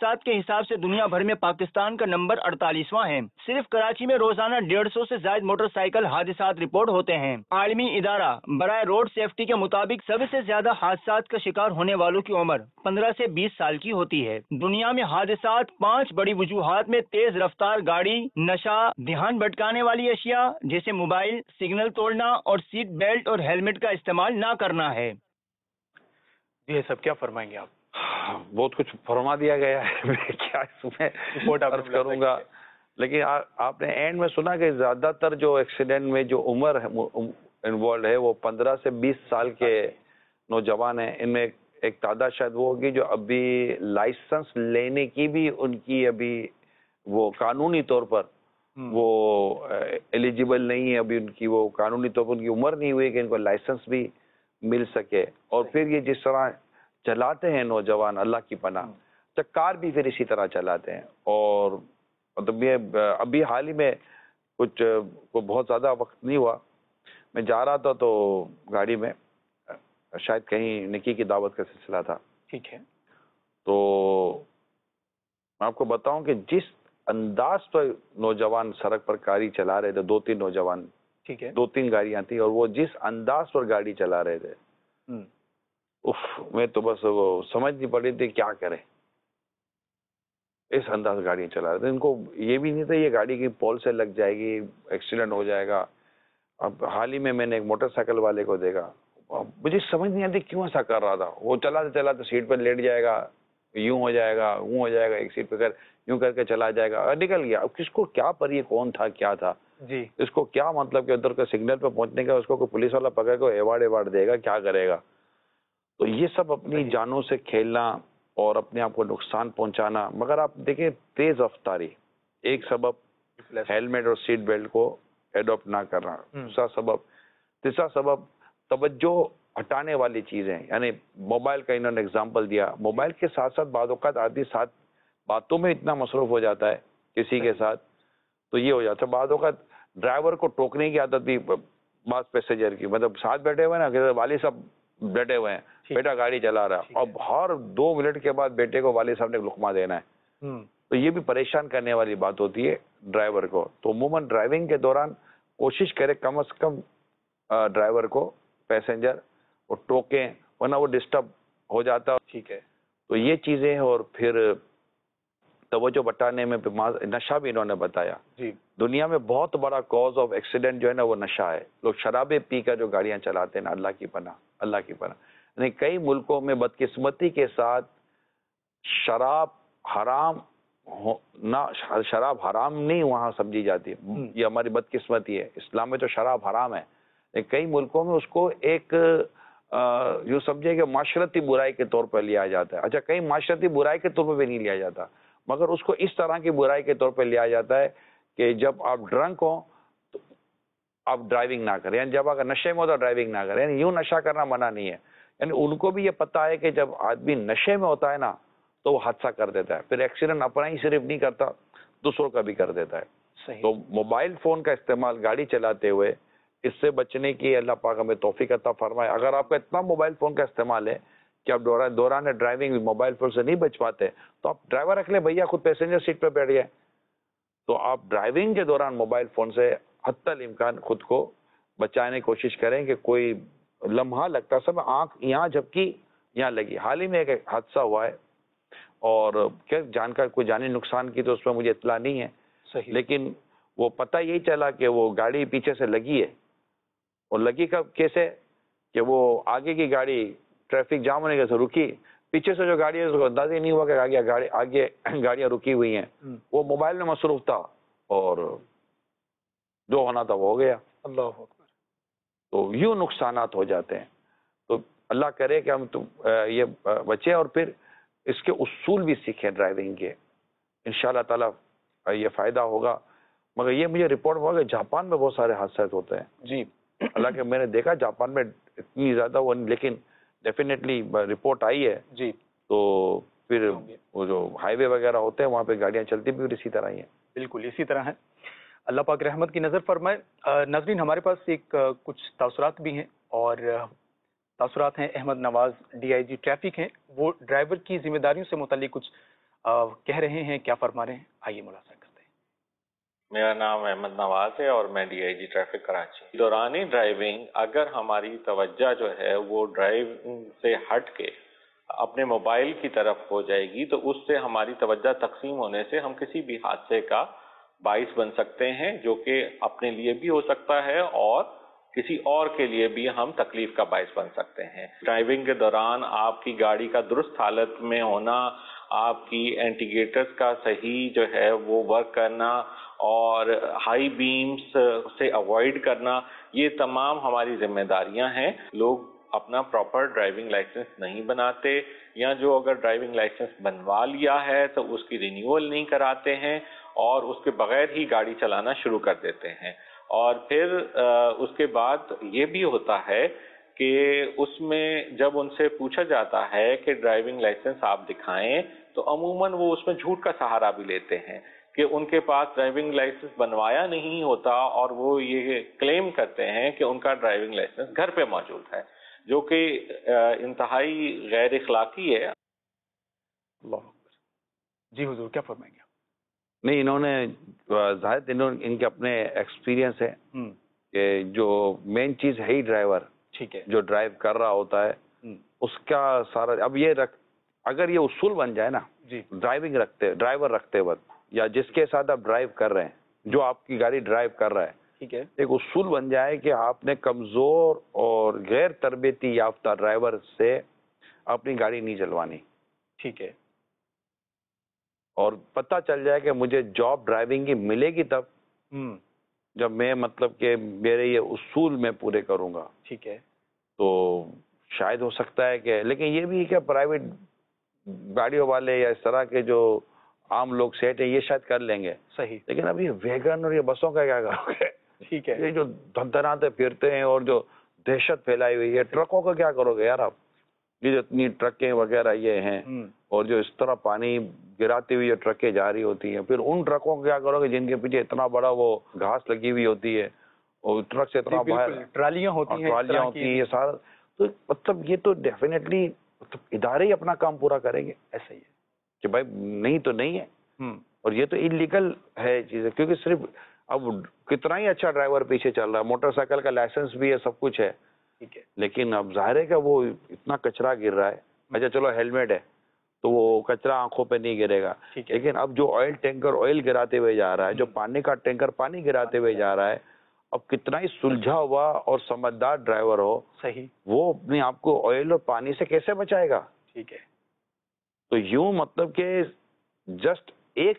حادثات کے حساب سے دنیا بھر میں پاکستان کا نمبر اڑتالیسواں ہے۔ صرف کراچی میں روزانہ ڈیڑھ سو سے زائد موٹر سائیکل حادثات رپورٹ ہوتے ہیں۔ عالمی ادارہ برائے روڈ سیفٹی کے مطابق سب سے زیادہ حادثات کا شکار ہونے والوں کی عمر پندرہ سے بیس سال کی ہوتی ہے۔ دنیا میں حادثات پانچ بڑی وجوہات میں تیز رفتار گاڑی، نشہ، دھیان بھٹکانے والی اشیاء جیسے موبائل، سگنل توڑنا اور سیٹ بیلٹ اور ہیلمٹ کا استعمال نہ کرنا ہے۔ جی سب کیا فرمائیں گے آپ؟ بہت کچھ فرما دیا گیا ہے، میں کیا اس میں عرض کروں گا، لیکن آپ نے اینڈ میں سنا کہ زیادہ تر جو ایکسیڈنٹ میں جو عمر انوالوڈ ہے وہ پندرہ سے بیس سال کے نوجوان ہیں۔ ان میں ایک تعداد شاید وہ ہوگی جو ابھی لائسنس لینے کی بھی ان کی ابھی وہ قانونی طور پر وہ ایلیجیبل نہیں ہے، ابھی ان کی وہ قانونی طور پر ان کی عمر نہیں ہوئی کہ ان کو لائسنس بھی مل سکے۔ اور پھر یہ جس طرح چلاتے ہیں نوجوان، اللہ کی پناہ، تو کار بھی پھر اسی طرح چلاتے ہیں۔ اور مطلب یہ ابھی حال ہی میں کچھ کو بہت زیادہ وقت نہیں ہوا، میں جا رہا تھا تو گاڑی میں شاید کہیں نکی کی دعوت کا سلسلہ تھا، ٹھیک ہے، تو میں آپ کو بتاؤں کہ جس انداز پر نوجوان سڑک پر گاڑی چلا رہے تھے، دو تین نوجوان، ٹھیک ہے، دو تین گاڑیاں تھیں، اور وہ جس انداز پر گاڑی چلا رہے تھے، اف میں تو بس وہ سمجھ نہیں پڑی تھی کیا کرے، اس انداز گاڑی چلا رہے تھے۔ ان کو یہ بھی نہیں تھا یہ گاڑی کی پول سے لگ جائے گی، ایکسیڈنٹ ہو جائے گا۔ اب حال ہی میں میں نے ایک موٹر سائیکل والے کو دیکھا، مجھے سمجھ نہیں آتی کیوں ایسا کر رہا تھا۔ وہ چلاتے چلاتے سیٹ پہ لیٹ جائے گا، یوں ہو جائے گا، یوں ہو جائے گا، ایک سیٹ پہ کر یوں کر کے چلا جائے گا اور نکل گیا۔ اب کس کو کیا پر یہ کون تھا کیا تھا، جی اس کو کیا مطلب کہ ادھر کا سگنل پہ پہنچنے کا، اس کو کوئی پولیس والا پکڑ کے ایوارڈ ایوارڈ دے گا، کیا کرے گا۔ تو یہ سب اپنی جانوں سے کھیلنا اور اپنے آپ کو نقصان پہنچانا۔ مگر آپ دیکھیں تیز رفتاری ایک سبب، ہیلمٹ اور سیٹ بیلٹ کو ایڈاپٹ نہ کرنا دوسرا سبب، تیسرا سبب توجہ ہٹانے والی چیزیں، یعنی موبائل کا انہوں نے اگزامپل دیا۔ موبائل کے ساتھ ساتھ بعض اوقات آدمی ساتھ باتوں میں اتنا مصروف ہو جاتا ہے کسی کے ساتھ، تو یہ ہو جاتا ہے۔ بعض اوقات ڈرائیور کو ٹوکنے کی عادت بھی بعض پیسنجر کی، مطلب ساتھ بیٹھے ہوئے نا، والد صاحب بیٹھے ہوئے ہیں، بیٹا گاڑی چلا رہا ہے، اب ہر دو منٹ کے بعد بیٹے کو والد صاحب نے لقمہ دینا ہے، تو یہ بھی پریشان کرنے والی بات ہوتی ہے ڈرائیور کو۔ تو عموماً ڈرائیونگ کے دوران کوشش کرے کم از کم ڈرائیور کو پیسنجر وہ ٹوکیں، ورنہ وہ ڈسٹرب ہو جاتا ہے، ٹھیک ہے۔ تو یہ چیزیں، اور پھر توجہ بٹانے میں نشہ بھی انہوں نے بتایا۔ جی دنیا میں بہت بڑا کاز آف ایکسیڈنٹ جو ہے نا وہ نشہ ہے۔ لوگ شرابیں پی کر جو گاڑیاں چلاتے ہیں نا، اللہ کی پناہ، اللہ کی پناہ، یعنی کئی ملکوں میں بدقسمتی کے ساتھ شراب حرام ہو نہ، شراب حرام نہیں وہاں سمجھی جاتی، یہ ہماری بدقسمتی ہے۔ اسلام میں تو شراب حرام ہے، لیکن کئی ملکوں میں اس کو ایک جو سمجھے کہ معاشرتی برائی کے طور پر لیا جاتا ہے۔ اچھا، کئی معاشرتی برائی کے طور پر بھی نہیں لیا جاتا، مگر اس کو اس طرح کی برائی کے طور پر لیا جاتا ہے کہ جب آپ ڈرنک ہوں تو آپ ڈرائیونگ نہ کریں، یعنی جب اگر نشے میں ہو تو ڈرائیونگ نہ کریں، یعنی یوں نشہ کرنا منع نہیں ہے۔ یعنی ان کو بھی یہ پتہ ہے کہ جب آدمی نشے میں ہوتا ہے نا تو وہ حادثہ کر دیتا ہے، پھر ایکسیڈنٹ اپنا ہی صرف نہیں کرتا، دوسروں کا بھی کر دیتا ہے۔ صحیح۔ تو موبائل فون کا استعمال گاڑی چلاتے ہوئے اس سے بچنے کی اللہ پاک ہمیں توفیق عطا فرمائے۔ اگر آپ کا اتنا موبائل فون کا استعمال ہے کہ آپ دوران دوران ڈرائیونگ موبائل فون سے نہیں بچ پاتے، تو آپ ڈرائیور رکھ لیں بھیا، خود پیسنجر سیٹ پہ بیٹھ جائیں، تو آپ ڈرائیونگ کے دوران موبائل فون سے حتی الامکان خود کو بچانے کی کوشش کریں کہ کوئی لمحہ لگتا سب آنکھ یہاں جھپکی یہاں لگی۔ حال ہی میں ایک حادثہ ہوا ہے، اور کیا جان کا کوئی جانی نقصان کی تو اس میں مجھے اطلاع نہیں ہے، صحیح، لیکن لیکن وہ پتہ یہی چلا کہ وہ گاڑی پیچھے سے لگی ہے، اور لگی کب کیسے کہ وہ آگے کی گاڑی ٹریفک جام ہونے کے سے رکی، پیچھے سے جو گاڑی ہے اس کو اندازہ ہی نہیں ہوا کہ آگے گاڑی آگے گاڑیاں رکی ہوئی ہیں، وہ موبائل میں مصروف تھا اور جو ہونا تھا وہ ہو گیا۔ اللہ اکبر۔ تو تو یوں نقصانات ہو جاتے ہیں۔ تو اللہ کرے کہ ہم تو یہ بچیں اور پھر اس کے اصول بھی سیکھیں ڈرائیونگ کے، انشاءاللہ تعالیٰ یہ فائدہ ہوگا۔ مگر یہ مجھے رپورٹ ہوا کہ جاپان میں بہت سارے حادثات ہوتے ہیں۔ جی، حالانکہ میں نے دیکھا جاپان میں اتنی زیادہ وہ، لیکن ڈیفینیٹلی رپورٹ آئی ہے، جی، تو پھر وہ جو ہائی وے وغیرہ ہوتے ہیں وہاں پہ گاڑیاں چلتی بھی اسی طرح ہی ہیں۔ بالکل اسی طرح ہے۔ اللہ پاک رحمت کی نظر فرمائے۔ ناظرین، ہمارے پاس ایک کچھ تاثرات بھی ہیں، اور تاثرات ہیں Ahmed Nawaz D I G traffic ہیں، وہ ڈرائیور کی ذمہ داریوں سے متعلق کچھ کہہ رہے ہیں، کیا فرما رہے ہیں، آئیے ملاحظہ کرتے ہیں۔ میرا نام احمد نواز ہے اور میں D I G traffic Karachi. دوران ڈرائیونگ اگر ہماری توجہ جو ہے وہ ڈرائیونگ سے ہٹ کے اپنے موبائل کی طرف ہو جائے گی تو اس سے ہماری توجہ تقسیم ہونے سے ہم کسی بھی حادثے کا باعث بن سکتے ہیں، جو کہ اپنے لیے بھی ہو سکتا ہے اور کسی اور کے لیے بھی ہم تکلیف کا باعث بن سکتے ہیں۔ ڈرائیونگ کے دوران آپ کی گاڑی کا درست حالت میں ہونا، آپ کی انڈیکیٹرز کا صحیح جو ہے وہ ورک کرنا اور ہائی بیمز سے اوائڈ کرنا، یہ تمام ہماری ذمہ داریاں ہیں۔ لوگ اپنا پراپر ڈرائیونگ لائسنس نہیں بناتے، یا جو اگر ڈرائیونگ لائسنس بنوا لیا ہے تو اس کی رینیول نہیں کراتے ہیں اور اس کے بغیر ہی گاڑی چلانا شروع کر دیتے ہیں۔ اور پھر اس کے بعد یہ بھی ہوتا ہے کہ اس میں جب ان سے پوچھا جاتا ہے کہ ڈرائیونگ لائسنس آپ دکھائیں تو عموماً وہ اس میں جھوٹ کا سہارا بھی لیتے ہیں کہ ان کے پاس ڈرائیونگ لائسنس بنوایا نہیں ہوتا، اور وہ یہ کلیم کرتے ہیں کہ ان کا ڈرائیونگ لائسنس گھر پہ موجود ہے، جو کہ انتہائی غیر اخلاقی ہے۔ اللہ اکبر۔ جی حضور، کیا فرمائیں گے؟ نہیں، انہوں نے ظاہر انہوں ان کے اپنے ایکسپیرینس ہے کہ جو مین چیز ہے ہی ڈرائیور، ٹھیک ہے، جو ڈرائیو کر رہا ہوتا ہے اس کا سارا، اب یہ رکھ اگر یہ اصول بن جائے نا جی، ڈرائیونگ رکھتے ڈرائیور رکھتے وقت، یا جس کے ساتھ آپ ڈرائیو کر رہے ہیں، جو آپ کی گاڑی ڈرائیو کر رہا ہے، ٹھیک ہے، ایک اصول بن جائے کہ آپ نے کمزور اور غیر تربیتی یافتہ ڈرائیور سے اپنی گاڑی نہیں چلوانی، ٹھیک ہے، اور پتہ چل جائے کہ مجھے جاب ڈرائیونگ کی ملے گی تب جب میں مطلب کہ میرے یہ اصول میں پورے کروں گا، ٹھیک ہے، تو شاید ہو سکتا ہے کہ، لیکن یہ بھی کہ پرائیویٹ گاڑیوں والے یا اس طرح کے جو عام لوگ سیٹ ہیں یہ شاید کر لیں گے، صحیح، لیکن اب یہ ویگن اور یہ بسوں کا کیا کرو گے؟ ٹھیک ہے، یہ جو دھندناتے پھرتے ہیں اور جو دہشت پھیلائی ہوئی ہے، ٹرکوں کا کیا کرو گے یار آپ؟ یہ جو اتنی ٹرکیں وغیرہ یہ ہیں اور جو اس طرح پانی گراتی ہوئی جو ٹرکیں جا رہی ہوتی ہیں، پھر ان ٹرکوں کا کیا کرو گے جن کے پیچھے اتنا بڑا وہ گھاس لگی ہوئی ہوتی ہے اور ٹرک سے اتنا باہر ٹرالیاں ہوتی ہیں، ٹرالیاں ہوتی ہیں، یہ سارا تو مطلب یہ تو ڈیفینیٹلی ادارے ہی اپنا کام پورا کریں گے، ایسا ہی ہے کہ بھائی نہیں تو نہیں ہے، اور یہ تو انلیگل ہے چیزیں، کیونکہ صرف اب کتنا ہی اچھا ڈرائیور پیچھے چل رہا ہے، موٹر سائیکل کا لائسنس بھی ہے، سب کچھ ہے، ٹھیک ہے، لیکن اب ظاہر ہے کہ وہ اتنا کچرا گر رہا ہے، اچھا چلو ہیلمٹ ہے تو وہ کچرا آنکھوں پہ نہیں گرے گا، لیکن اب جو آئل ٹینکر آئل گراتے ہوئے جا رہا ہے، جو پانی کا ٹینکر پانی گراتے ہوئے جا رہا ہے، اب کتنا ہی سلجھا ہوا اور سمجھدار ڈرائیور ہو، صحیح، وہ اپنے آپ کو آئل اور پانی سے کیسے بچائے گا؟ ٹھیک ہے، تو یوں مطلب کہ جسٹ ایک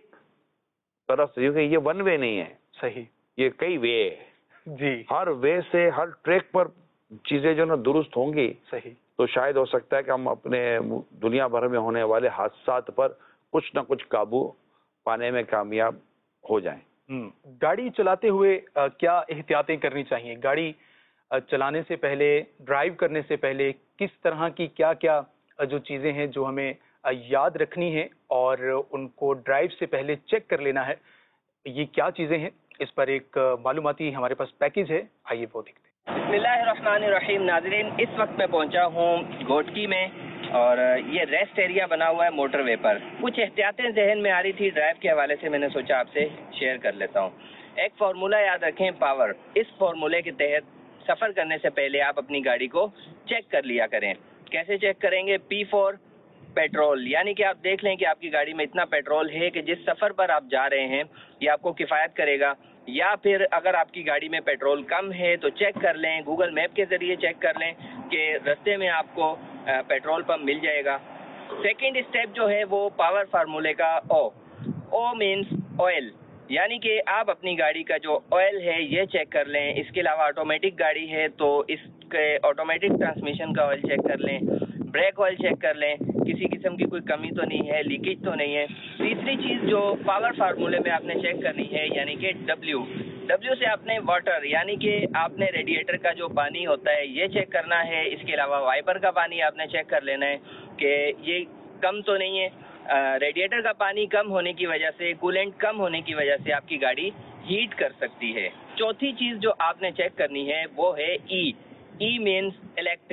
طرف سے، کیونکہ یہ ون وے نہیں ہے، صحیح، یہ کئی وے ہے، جی، ہر وے سے ہر ٹریک پر چیزیں جو نا درست ہوں گی، صحیح، تو شاید ہو سکتا ہے کہ ہم اپنے دنیا بھر میں ہونے والے حادثات پر کچھ نہ کچھ قابو پانے میں کامیاب ہو جائیں۔ گاڑی چلاتے ہوئے کیا احتیاطیں کرنی چاہیے؟ گاڑی چلانے سے پہلے، ڈرائیو کرنے سے پہلے کس طرح کی کیا کیا جو چیزیں ہیں جو ہمیں یاد رکھنی ہے اور ان کو ڈرائیو سے پہلے چیک کر لینا ہے، یہ کیا چیزیں ہیں؟ اس پر ایک معلوماتی ہمارے پاس پیکیج ہے، آئیے وہ دیکھتے ہیں۔ بسم اللہ الرحمن الرحیم۔ ناظرین، اس وقت میں پہنچا ہوں گھوٹکی میں اور یہ ریسٹ ایریا بنا ہوا ہے موٹر وے پر۔ کچھ احتیاطیں ذہن میں آ رہی تھی ڈرائیو کے حوالے سے، میں نے سوچا آپ سے شیئر کر لیتا ہوں۔ ایک فارمولہ یاد رکھیں، پاور۔ اس فارمولے کے تحت سفر کرنے سے پہلے آپ اپنی گاڑی کو چیک کر لیا کریں۔ کیسے چیک کریں گے؟ پی فور پیٹرول، یعنی کہ آپ دیکھ لیں کہ آپ کی گاڑی میں اتنا پیٹرول ہے کہ جس سفر پر آپ جا رہے ہیں یہ آپ کو کفایت کرے گا، یا پھر اگر آپ کی گاڑی میں پیٹرول کم ہے تو چیک کر لیں، گوگل میپ کے ذریعے چیک کر لیں کہ رستے میں آپ کو پیٹرول پمپ مل جائے گا۔ سیکنڈ اسٹیپ جو ہے وہ پاور فارمولے کا او او مینس آئل، یعنی کہ آپ اپنی گاڑی کا جو آئل ہے یہ چیک کر لیں۔ اس کے علاوہ آٹومیٹک گاڑی ہے تو اس کے آٹومیٹک ٹرانسمیشن کا آئل چیک کر لیں، بریک آئل چیک کر لیں، کسی قسم کی کوئی کمی تو نہیں ہے، لیکیج تو نہیں ہے۔ تیسری چیز جو پاور فارمولے میں آپ نے چیک کرنی ہے یعنی کہ ڈبلیو ڈبلیو سے آپ نے واٹر، یعنی کہ آپ نے ریڈیٹر کا جو پانی ہوتا ہے یہ چیک کرنا ہے۔ اس کے علاوہ وائپر کا پانی آپ نے چیک کر لینا ہے کہ یہ کم تو نہیں ہے۔ ریڈیٹر کا پانی کم ہونے کی وجہ سے، کولنٹ کم ہونے کی وجہ سے آپ کی گاڑی ہیٹ کر سکتی ہے۔ چوتھی چیز جو آپ نے چیک کرنی ہے وہ ہے E E means electric,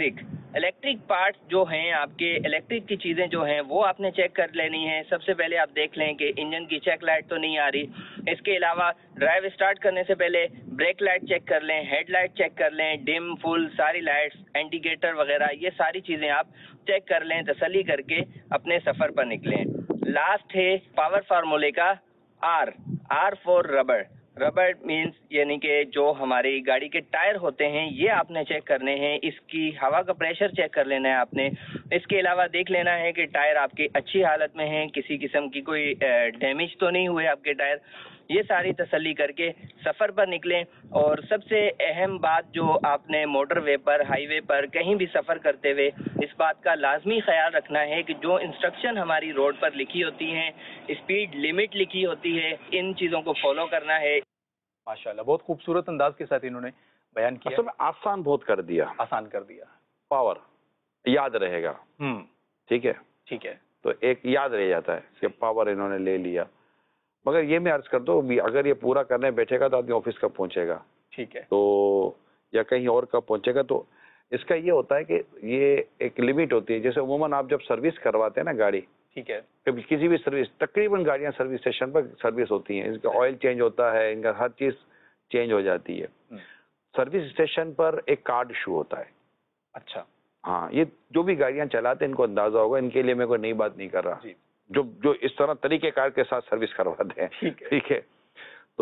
electric parts جو ہیں آپ کے الیکٹرک کی چیزیں جو ہیں وہ آپ نے چیک کر لینی ہیں. سب سے پہلے آپ دیکھ لیں کہ انجن کی چیک لائٹ تو نہیں آ رہی. اس کے علاوہ ڈرائیو اسٹارٹ کرنے سے پہلے بریک لائٹ چیک کر لیں, ہیڈ لائٹ چیک کر لیں, ڈم فل ساری لائٹس, انڈیکیٹر وغیرہ یہ ساری چیزیں آپ چیک کر لیں, تسلی کر کے اپنے سفر پر نکلیں. لاسٹ ہے پاور فارمولے کا R R four rubber. Rubber means یعنی کہ جو ہماری گاڑی کے ٹائر ہوتے ہیں یہ آپ نے چیک کرنے ہیں. اس کی ہوا کا پریشر چیک کر لینا ہے آپ نے. اس کے علاوہ دیکھ لینا ہے کہ ٹائر آپ کے اچھی حالت میں ہیں, کسی قسم کی کوئی ڈیمیج تو نہیں ہوئے آپ کے ٹائر. یہ ساری تسلی کر کے سفر پر نکلیں. اور سب سے اہم بات جو آپ نے موٹر وے پر, ہائی وے پر کہیں بھی سفر کرتے ہوئے اس بات کا لازمی خیال رکھنا ہے کہ جو انسٹرکشن ہماری روڈ پر لکھی ہوتی ہیں, اسپیڈ لمٹ لکھی ہوتی ہے, ان چیزوں کو فالو کرنا ہے. ماشاءاللہ, بہت خوبصورت انداز کے ساتھ انہوں نے بیان کیا. اصل میں آسان بہت کر دیا, آسان کر دیا. پاور یاد رہے گا. ہم ٹھیک ہے ٹھیک ہے. تو ایک یاد رہ جاتا ہے کہ پاور انہوں نے لے لیا. مگر یہ میں عرض کر دوں, اگر یہ پورا کرنے بیٹھے گا تو آدمی آفس کب پہنچے گا, ٹھیک ہے, تو یا کہیں اور کب پہنچے گا. تو اس کا یہ ہوتا ہے کہ یہ ایک لمٹ ہوتی ہے. جیسے عموماً آپ جب سروس کرواتے ہیں نا گاڑی, ٹھیک ہے, کبھی کسی بھی سروس, تقریباً گاڑیاں سروس اسٹیشن پر سروس ہوتی ہیں, اس کا آئل چینج ہوتا ہے, ان کا ہر چیز چینج ہو جاتی ہے. سروس اسٹیشن پر ایک کارڈ ایشو ہوتا ہے. اچھا, ہاں, یہ جو بھی گاڑیاں چلاتے ہیں ان کو اندازہ ہوگا, ان کے لیے میں کوئی نئی بات نہیں کر رہا, جو جو اس طرح طریقہ کار کے ساتھ سروس کرواتے ہیں. ٹھیک ہے, تو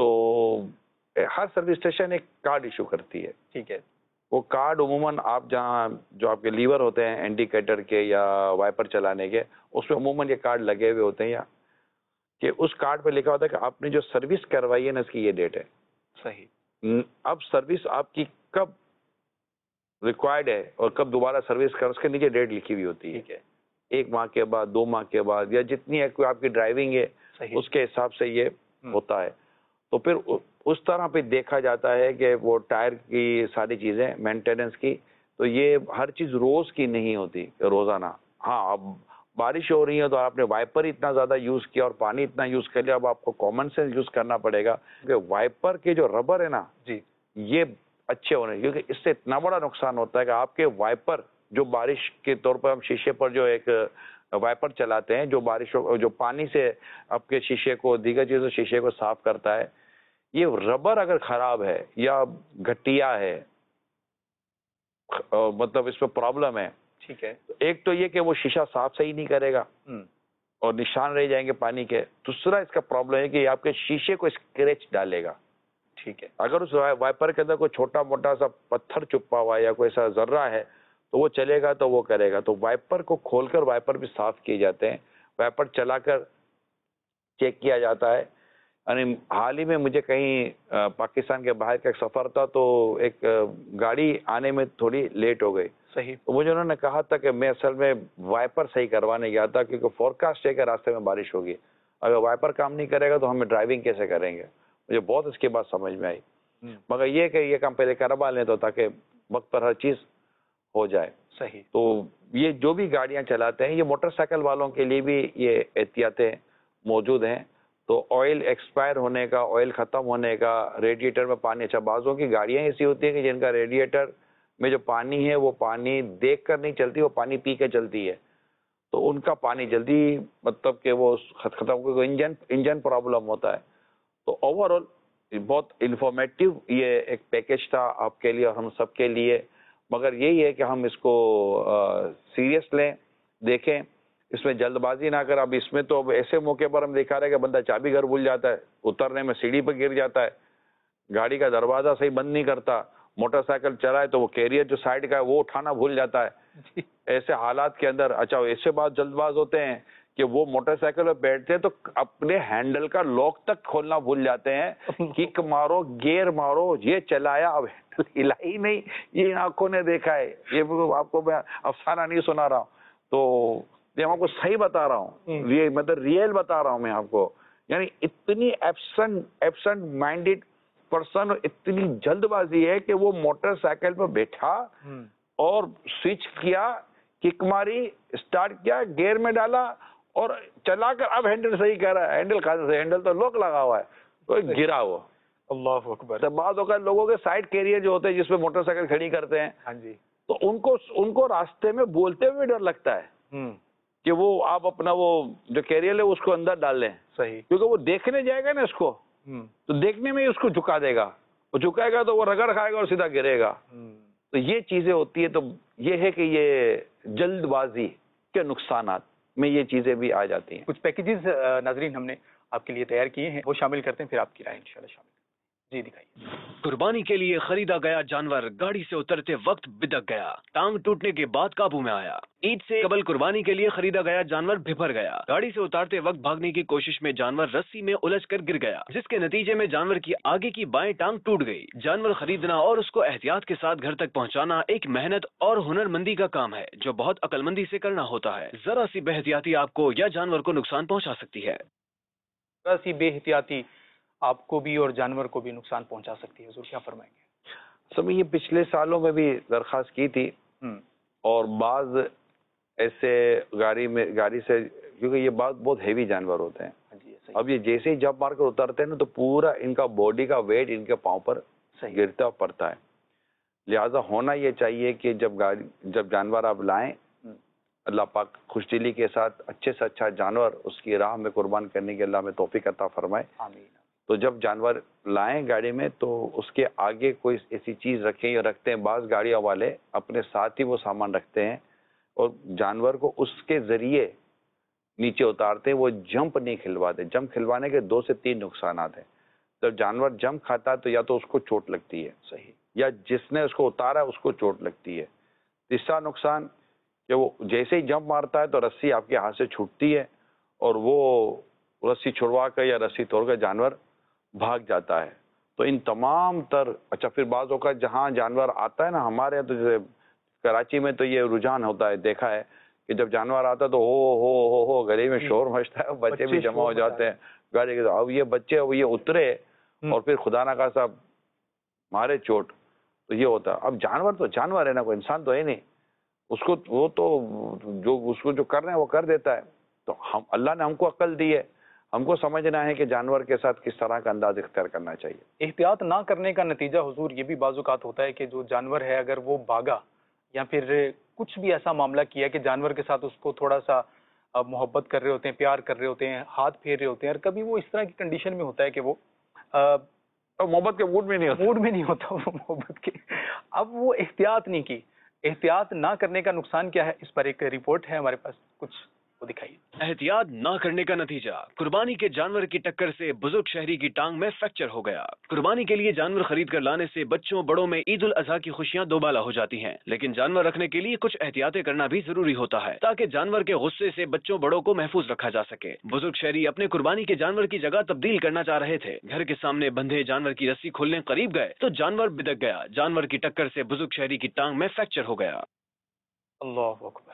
ہر سروس اسٹیشن ایک کارڈ ایشو کرتی ہے. ٹھیک ہے, وہ کارڈ عموماً آپ جہاں جو آپ کے لیور ہوتے ہیں انڈیکیٹر کے یا وائپر چلانے کے, اس میں عموماً یہ کارڈ لگے ہوئے ہوتے ہیں, یا کہ اس کارڈ پہ لکھا ہوتا ہے کہ آپ نے جو سروس کروائی ہے نا اس کی یہ ڈیٹ ہے. صحیح. اب سروس آپ کی کب ریکوائرڈ ہے اور کب دوبارہ سروس کر, اس کے نیچے ڈیٹ لکھی ہوئی ہوتی ہے. ٹھیک ہے, ایک ماہ کے بعد, دو ماہ کے بعد, یا جتنی ہے آپ کی ڈرائیونگ ہے اس کے حساب سے یہ ہوتا ہے. تو پھر اس طرح پہ دیکھا جاتا ہے کہ وہ ٹائر کی ساری چیزیں مینٹیننس کی, تو یہ ہر چیز روز کی نہیں ہوتی روزانہ. ہاں, اب بارش ہو رہی ہے تو آپ نے وائپر اتنا زیادہ یوز کیا اور پانی اتنا یوز کر لیا, اب آپ کو کامن سینس یوز کرنا پڑے گا کہ وائپر کے جو ربر ہے نا, جی, یہ اچھے ہونے, کیونکہ اس سے اتنا بڑا نقصان ہوتا ہے کہ آپ کے وائپر جو بارش کے طور پر ہم شیشے پر جو ایک وائپر چلاتے ہیں جو بارش جو پانی سے آپ کے شیشے کو, دیگر چیزوں شیشے کو صاف کرتا ہے, یہ ربر اگر خراب ہے یا گھٹیا ہے, مطلب اس پہ پرابلم ہے, ٹھیک ہے, ایک تو یہ کہ وہ شیشہ صاف صحیح نہیں کرے گا اور نشان رہ جائیں گے پانی کے. دوسرا اس کا پرابلم ہے کہ آپ کے شیشے کو اسکریچ ڈالے گا. ٹھیک ہے, اگر اس وائپر کے اندر کوئی چھوٹا موٹا سا پتھر چھپا ہوا ہے یا کوئی ایسا ذرہ ہے تو وہ چلے گا تو وہ کرے گا. تو وائپر کو کھول کر وائپر بھی صاف کیے جاتے ہیں, وائپر چلا کر چیک کیا جاتا ہے. یعنی حال ہی میں مجھے کہیں پاکستان کے باہر کا ایک سفر تھا, تو ایک گاڑی آنے میں تھوڑی لیٹ ہو گئی. صحیح. تو مجھے انہوں نے کہا تھا کہ میں اصل میں وائپر صحیح کروانے گیا تھا کیونکہ فورکاسٹ ہے کہ راستے میں بارش ہوگی, اگر وائپر کام نہیں کرے گا تو ہم ڈرائیونگ کیسے کریں گے. مجھے بہت اس کی بات سمجھ میں آئی, مگر یہ کہ یہ کام پہلے کروا لیں تو تاکہ وقت پر ہر چیز ہو جائے. صحیح. تو یہ جو بھی گاڑیاں چلاتے ہیں, یہ موٹر سائیکل والوں کے لیے بھی یہ احتیاطیں موجود ہیں. تو آئل ایکسپائر ہونے کا, آئل ختم ہونے کا, ریڈیٹر میں پانی, اچھا بعضوں کی گاڑیاں ایسی ہوتی ہیں کہ جن کا ریڈیٹر میں جو پانی ہے وہ پانی دیکھ کر نہیں چلتی, وہ پانی پی کے چلتی ہے, تو ان کا پانی جلدی مطلب کہ وہ ختم ہو, انجن انجن پرابلم ہوتا ہے. تو اوور آل بہت انفارمیٹیو یہ ایک پیکج تھا آپ کے لیے اور ہم سب کے لیے, مگر یہی ہے کہ ہم اس کو سیریس لیں, دیکھیں, اس میں جلد بازی نہ کر. اب اس میں تو اب ایسے موقع پر ہم دیکھا رہے کہ بندہ چابی گھر بھول جاتا ہے, اترنے میں سیڑھی پہ گر جاتا ہے, گاڑی کا دروازہ صحیح بند نہیں کرتا, موٹر سائیکل چلائے تو وہ کیریئر جو سائڈ کا ہے وہ اٹھانا بھول جاتا ہے. ایسے حالات کے اندر اچھا ایسے بات جلد باز ہوتے ہیں کہ وہ موٹر سائیکل پہ بیٹھتے ہیں تو اپنے ہینڈل کا لاک تک کھولنا بھول جاتے ہیں. کک مارو, گیئر مارو, یہ چلایا, اب ہینڈل ہلا ہی نہیں. یہ آنکھوں نے دیکھا ہے, یہ آپ کو میں افسانہ نہیں سنا رہا ہوں, تو میں آپ کو صحیح بتا رہا ہوں, یہ مطلب ریئل بتا رہا ہوں میں آپ کو. یعنی اتنی ایبسنٹ ایبسنٹ مائنڈیڈ پرسن, اتنی جلد بازی ہے کہ وہ موٹر سائیکل پہ بیٹھا اور سوئچ کیا, کک ماری, اسٹارٹ کیا, گیئر میں ڈالا اور چلا کر اب ہینڈل صحیح کر رہا ہے. ہینڈل کہاں سے, ہینڈل تو لوک لگا ہوا ہے, تو گرا ہوا. اللہ اکبر. تو بعض اوقات لوگوں کے سائڈ کیریئر جو ہوتے ہیں جس پہ موٹر سائیکل کھڑی کرتے ہیں, ہاں جی, تو ان کو ان کو راستے میں بولتے ہوئے ڈر لگتا ہے کہ وہ آپ اپنا وہ جو کیریئر ہے اس کو اندر ڈال لیں. صحیح. کیونکہ وہ دیکھنے جائے گا نا اس کو تو دیکھنے میں ہی اس کو جھکا دے گا, وہ جھکائے گا تو وہ رگڑ کھائے گا اور سیدھا گرے گا. تو یہ چیزیں ہوتی ہے. تو یہ ہے کہ یہ جلد بازی کے نقصانات میں یہ چیزیں بھی آ جاتی ہیں. کچھ پیکیجز ناظرین ہم نے آپ کے لیے تیار کیے ہیں, وہ شامل کرتے ہیں, پھر آپ کی رائے انشاءاللہ شامل. جی دکھائیے. قربانی کے لیے خریدا گیا جانور گاڑی سے اترتے وقت بدک گیا, ٹانگ ٹوٹنے کے بعد قابو میں آیا. عید سے قبل قربانی کے لیے خریدا گیا جانور بھپر گیا. گاڑی سے اتارتے وقت بھاگنے کی کوشش میں جانور رسی میں الجھ کر گر گیا, جس کے نتیجے میں جانور کی آگے کی بائیں ٹانگ ٹوٹ گئی. جانور خریدنا اور اس کو احتیاط کے ساتھ گھر تک پہنچانا ایک محنت اور ہنر مندی کا کام ہے جو بہت عقل مندی سے کرنا ہوتا ہے. ذرا سی بے احتیاطی آپ کو یا جانور کو نقصان پہنچا سکتی ہے. ذرا سی بے احتیاطی آپ کو بھی اور جانور کو بھی نقصان پہنچا سکتی ہے. حضور کیا فرمائیں گے؟ سب یہ پچھلے سالوں میں بھی درخواست کی تھی, اور بعض ایسے گاڑی میں گاڑی سے, کیونکہ یہ بات بہت ہیوی جانور ہوتے ہیں, اب یہ جیسے ہی جب مار کر اترتے ہیں نا تو پورا ان کا باڈی کا ویٹ ان کے پاؤں پر گرتا پڑتا ہے. لہذا ہونا یہ چاہیے کہ جب گاڑی جب جانور آپ لائیں, اللہ پاک خوش دلی کے ساتھ اچھے سے اچھا جانور اس کی راہ میں قربان کرنے کی اللہ میں توفیق عطا فرمائے. آمین. تو جب جانور لائیں گاڑی میں تو اس کے آگے کوئی ایسی چیز رکھیں یا رکھتے ہیں. بعض گاڑیوں والے اپنے ساتھ ہی وہ سامان رکھتے ہیں اور جانور کو اس کے ذریعے نیچے اتارتے ہیں. وہ جمپ نہیں کھلواتے. جمپ کھلوانے کے دو سے تین نقصانات ہیں. جب جانور جمپ کھاتا ہے تو یا تو اس کو چوٹ لگتی ہے, صحیح, یا جس نے اس کو اتارا ہے اس کو چوٹ لگتی ہے. تیسرا نقصان کہ وہ جیسے ہی جمپ مارتا ہے تو رسی آپ کے ہاتھ سے چھوٹتی ہے اور وہ رسی چھڑوا کر یا رسی توڑ کر جانور بھاگ جاتا ہے. تو ان تمام تر اچھا پھر بعض اوقات جہاں جانور آتا ہے نا, ہمارے یہاں تو جیسے کراچی میں تو یہ رجحان ہوتا ہے, دیکھا ہے کہ جب جانور آتا ہے تو ہو ہو ہو ہو گلی میں شور مچتا ہے, بچے بھی جمع ہو جاتے ہیں گاڑی کے. اب یہ بچے اب یہ اترے اور پھر خدا نہ خاصا مارے چوٹ, تو یہ ہوتا ہے. اب جانور تو جانور ہے نا, کوئی انسان تو ہے نہیں, اس کو وہ تو جو اس کو جو کر رہے ہیں وہ کر دیتا ہے. تو ہم اللہ نے ہم کو عقل دی ہے, ہم کو سمجھنا ہے کہ جانور کے ساتھ کس طرح کا انداز اختیار کرنا چاہیے. احتیاط نہ کرنے کا نتیجہ حضور یہ بھی بعض اوقات ہوتا ہے کہ جو جانور ہے اگر وہ بھاگا یا پھر کچھ بھی ایسا معاملہ کیا کہ جانور کے ساتھ اس کو تھوڑا سا محبت کر رہے ہوتے ہیں, پیار کر رہے ہوتے ہیں, ہاتھ پھیر رہے ہوتے ہیں, اور کبھی وہ اس طرح کی کنڈیشن میں ہوتا ہے کہ وہ محبت کے موڈ میں نہیں ہوتا موڈ میں نہیں ہوتا وہ محبت کے. اب وہ احتیاط نہیں کی. احتیاط نہ کرنے کا نقصان کیا ہے, اس پر ایک رپورٹ ہے ہمارے پاس, کچھ وہ دکھائیے. احتیاط نہ کرنے کا نتیجہ قربانی کے جانور کی ٹکر سے بزرگ شہری کی ٹانگ میں فریکچر ہو گیا. قربانی کے لیے جانور خرید کر لانے سے بچوں بڑوں میں عید الاضحیٰ کی خوشیاں دوبالا ہو جاتی ہیں, لیکن جانور رکھنے کے لیے کچھ احتیاطیں کرنا بھی ضروری ہوتا ہے تاکہ جانور کے غصے سے بچوں بڑوں کو محفوظ رکھا جا سکے. بزرگ شہری اپنے قربانی کے جانور کی جگہ تبدیل کرنا چاہ رہے تھے. گھر کے سامنے بندھے جانور کی رسی کھولنے قریب گئے تو جانور بدک گیا. جانور کی ٹکر سے بزرگ شہری کی ٹانگ میں فریکچر ہو گیا. اللہ اکبر.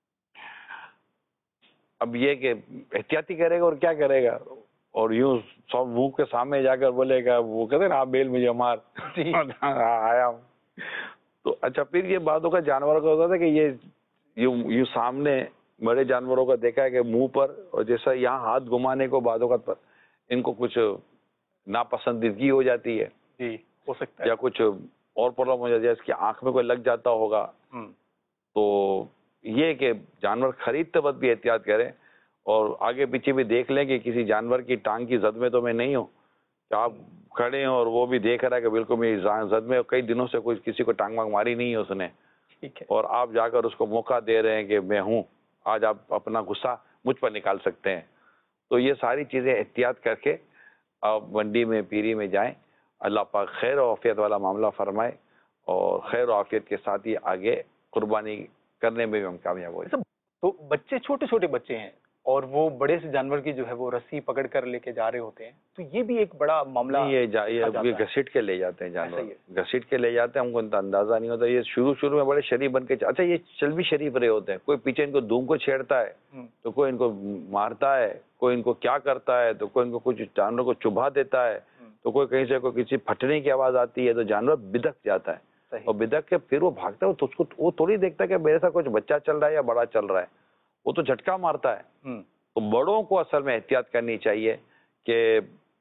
اب یہ کہ احتیاطی کرے گا اور کیا کرے گا, اور یوں سب منہ کے سامنے جا کر بولے گا, وہ کہتے ہیں نا آپ بیل مجھے مار آیا ہوں. تو اچھا پھر یہ باتوں کا جانوروں کا ہوتا تھا کہ یہ یوں یوں سامنے بڑے جانوروں کا دیکھا ہے کہ منہ پر, اور جیسا یہاں ہاتھ گھمانے کو باتوں کا پر ان کو کچھ ناپسندیدگی ہو جاتی ہے, جی ہو سکتا ہے, یا کچھ اور پرابلم ہو جاتی ہے, اس کی آنکھ میں کوئی لگ جاتا ہوگا. تو یہ کہ جانور خریدتے وقت بھی احتیاط کریں اور آگے پیچھے بھی دیکھ لیں کہ کسی جانور کی ٹانگ کی زد میں تو میں نہیں ہوں, کہ آپ کھڑے ہیں اور وہ بھی دیکھ رہا ہے کہ بالکل میری زد میں کئی دنوں سے کوئی کسی کو ٹانگ مانگ ماری نہیں ہے اس نے, اور آپ جا کر اس کو موقع دے رہے ہیں کہ میں ہوں, آج آپ اپنا غصہ مجھ پر نکال سکتے ہیں. تو یہ ساری چیزیں احتیاط کر کے آپ منڈی میں پیری میں جائیں. اللہ پاک خیر و عافیت والا معاملہ فرمائے اور خیر و عافیت کے ساتھ ہی آگے قربانی کرنے میں بھی ہم کامیاب ہو جائیں. تو بچے چھوٹے چھوٹے بچے ہیں اور وہ بڑے سے جانور کی جو ہے وہ رسی پکڑ کر لے کے جا رہے ہوتے ہیں, تو یہ بھی ایک بڑا معاملہ. یہ گھسیٹ کے لے جاتے ہیں جانور, گھسیٹ کے لے جاتے ہیں, ہم کو اندازہ نہیں ہوتا. یہ شروع شروع میں بڑے شریف بن کے, اچھا یہ چل بھی شریف رہے ہوتے ہیں, کوئی پیچھے ان کو دھوم کو چھیڑتا ہے تو کوئی ان کو مارتا ہے, کوئی ان کو کیا کرتا ہے, تو کوئی ان کو کچھ جانوروں کو چبھا دیتا ہے, تو کوئی کہیں سے کوئی کسی پھٹنے کی آواز آتی ہے تو جانور بدک جاتا ہے, اور بدک کے پھر وہ بھاگتا ہے. تو اس کو وہ تھوڑی دیکھتا ہے کہ میرے ساتھ کچھ بچہ چل رہا ہے یا بڑا چل رہا ہے, وہ تو جھٹکا مارتا ہے. تو بڑوں کو اصل میں احتیاط کرنی چاہیے کہ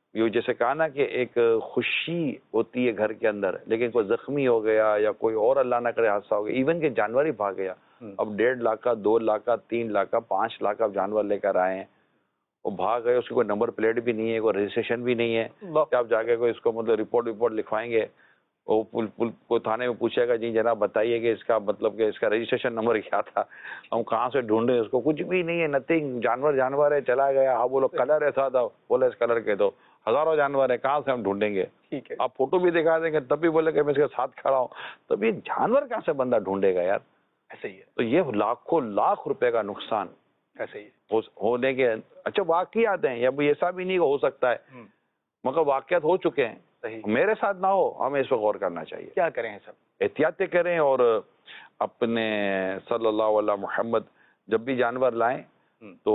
یہ جیسے کہا نا کہ ایک خوشی ہوتی ہے گھر کے اندر، لیکن کوئی زخمی ہو گیا یا کوئی اور اللہ نہ کرے حادثہ ہو گیا، ایون کہ جانور ہی بھاگ گیا، اب ڈیڑھ لاکھ کا، دو لاکھ کا، تین لاکھ کا، پانچ لاکھ کا جانور لے کر آئے ہیں، وہ بھاگ گئے، اس کی کوئی نمبر پلیٹ بھی نہیں ہے، کوئی رجسٹریشن بھی نہیں ہے کہ آپ جا کے کوئی اس کو مطلب رپورٹ وپورٹ لکھوائیں گے، وہ پل پل کوئی تھانے میں پوچھے گا جی جناب بتائیے کہ اس کا مطلب کہ اس کا رجسٹریشن نمبر کیا تھا، ہم کہاں سے ڈھونڈیں اس کو، کچھ بھی نہیں ہے، نتھنگ، جانور جانور ہے، چلا گیا، ہاں بولو کلر ایسا تھا، بولے اس کلر کے دو، ہزاروں جانور ہیں، کہاں سے ہم ڈھونڈیں گے؟ ٹھیک ہے، آپ فوٹو بھی دکھا دیں گے تب بھی بولے کہ میں اس کے ساتھ کھڑا ہوں، تب یہ جانور کہاں سے بندہ ڈھونڈے گا یار؟ ایسے ہی ہے، تو یہ لاکھوں لاکھ روپے کا نقصان ایسے ہی ہے، ہو- ہونے کے اچھا واقعات ہیں، یا ایسا بھی نہیں کہ ہو سکتا ہے، مگر واقعات ہو چکے ہیں، صحیح، میرے ساتھ نہ ہو، ہمیں اس پہ غور کرنا چاہیے، کیا کریں سب؟ احتیاطیں کریں، اور اپنے صلی اللہ علیہ محمد جب بھی جانور لائیں تو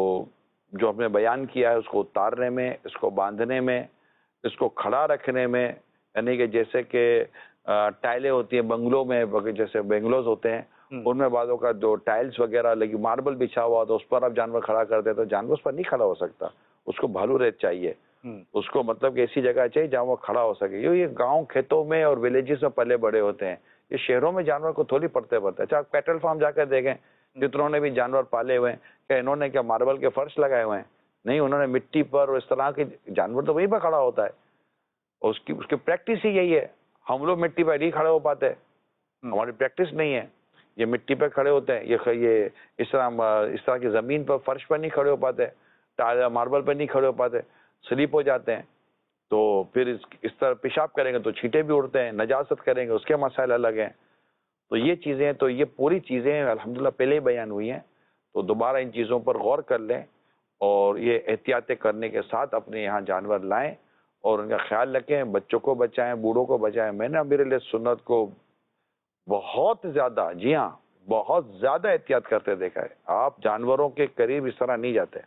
جو ہم نے بیان کیا ہے اس کو اتارنے میں، اس کو باندھنے میں، اس کو کھڑا رکھنے میں، یعنی کہ جیسے کہ ٹائلیں ہوتی ہیں بنگلوں میں، جیسے بنگلوز ہوتے ہیں ان میں بعضوں کا جو ٹائلز وغیرہ لگی، ماربل بچھا ہوا تو اس پر آپ جانور کھڑا کر دیں تو جانور اس پر نہیں کھڑا ہو سکتا، اس کو بھالو ریت چاہیے، اس کو مطلب کہ ایسی جگہ چاہیے جہاں وہ کھڑا ہو سکے، یہ گاؤں کھیتوں میں اور ولیجز میں پلے بڑے ہوتے ہیں، یہ شہروں میں جانور کو تھوڑی پڑتے پڑتے. اچھا آپ پیٹرول فارم جا کر دیکھیں جتنوں نے بھی جانور پالے ہوئے ہیں، کہ انہوں نے کیا ماربل کے فرش لگائے ہوئے ہیں؟ نہیں، انہوں نے مٹی پر اور اس طرح کے، جانور تو وہیں پر کھڑا ہوتا ہے، اور اس کی اس کی پریکٹس ہی یہی ہے. ہم لوگ مٹی پر نہیں کھڑے ہو پاتے، ہماری پریکٹس نہیں ہے، یہ مٹی پہ کھڑے ہوتے ہیں، یہ یہ اس طرح اس طرح کی زمین پر فرش پر نہیں کھڑے ہو پاتے، ماربل پر نہیں کھڑے ہو پاتے، سلیپ ہو جاتے ہیں. تو پھر اس اس طرح پیشاب کریں گے تو چھینٹے بھی اڑتے ہیں، نجاست کریں گے اس کے مسائل الگ ہیں. تو یہ چیزیں، تو یہ پوری چیزیں الحمدللہ پہلے ہی بیان ہوئی ہیں، تو دوبارہ ان چیزوں پر غور کر لیں اور یہ احتیاطیں کرنے کے ساتھ اپنے یہاں جانور لائیں اور ان کا خیال رکھیں، بچوں کو بچائیں، بوڑھوں کو بچائیں. میں نے امیر علیہ سنت کو بہت زیادہ، جی ہاں بہت زیادہ احتیاط کرتے دیکھا ہے. آپ جانوروں کے قریب اس طرح نہیں جاتے.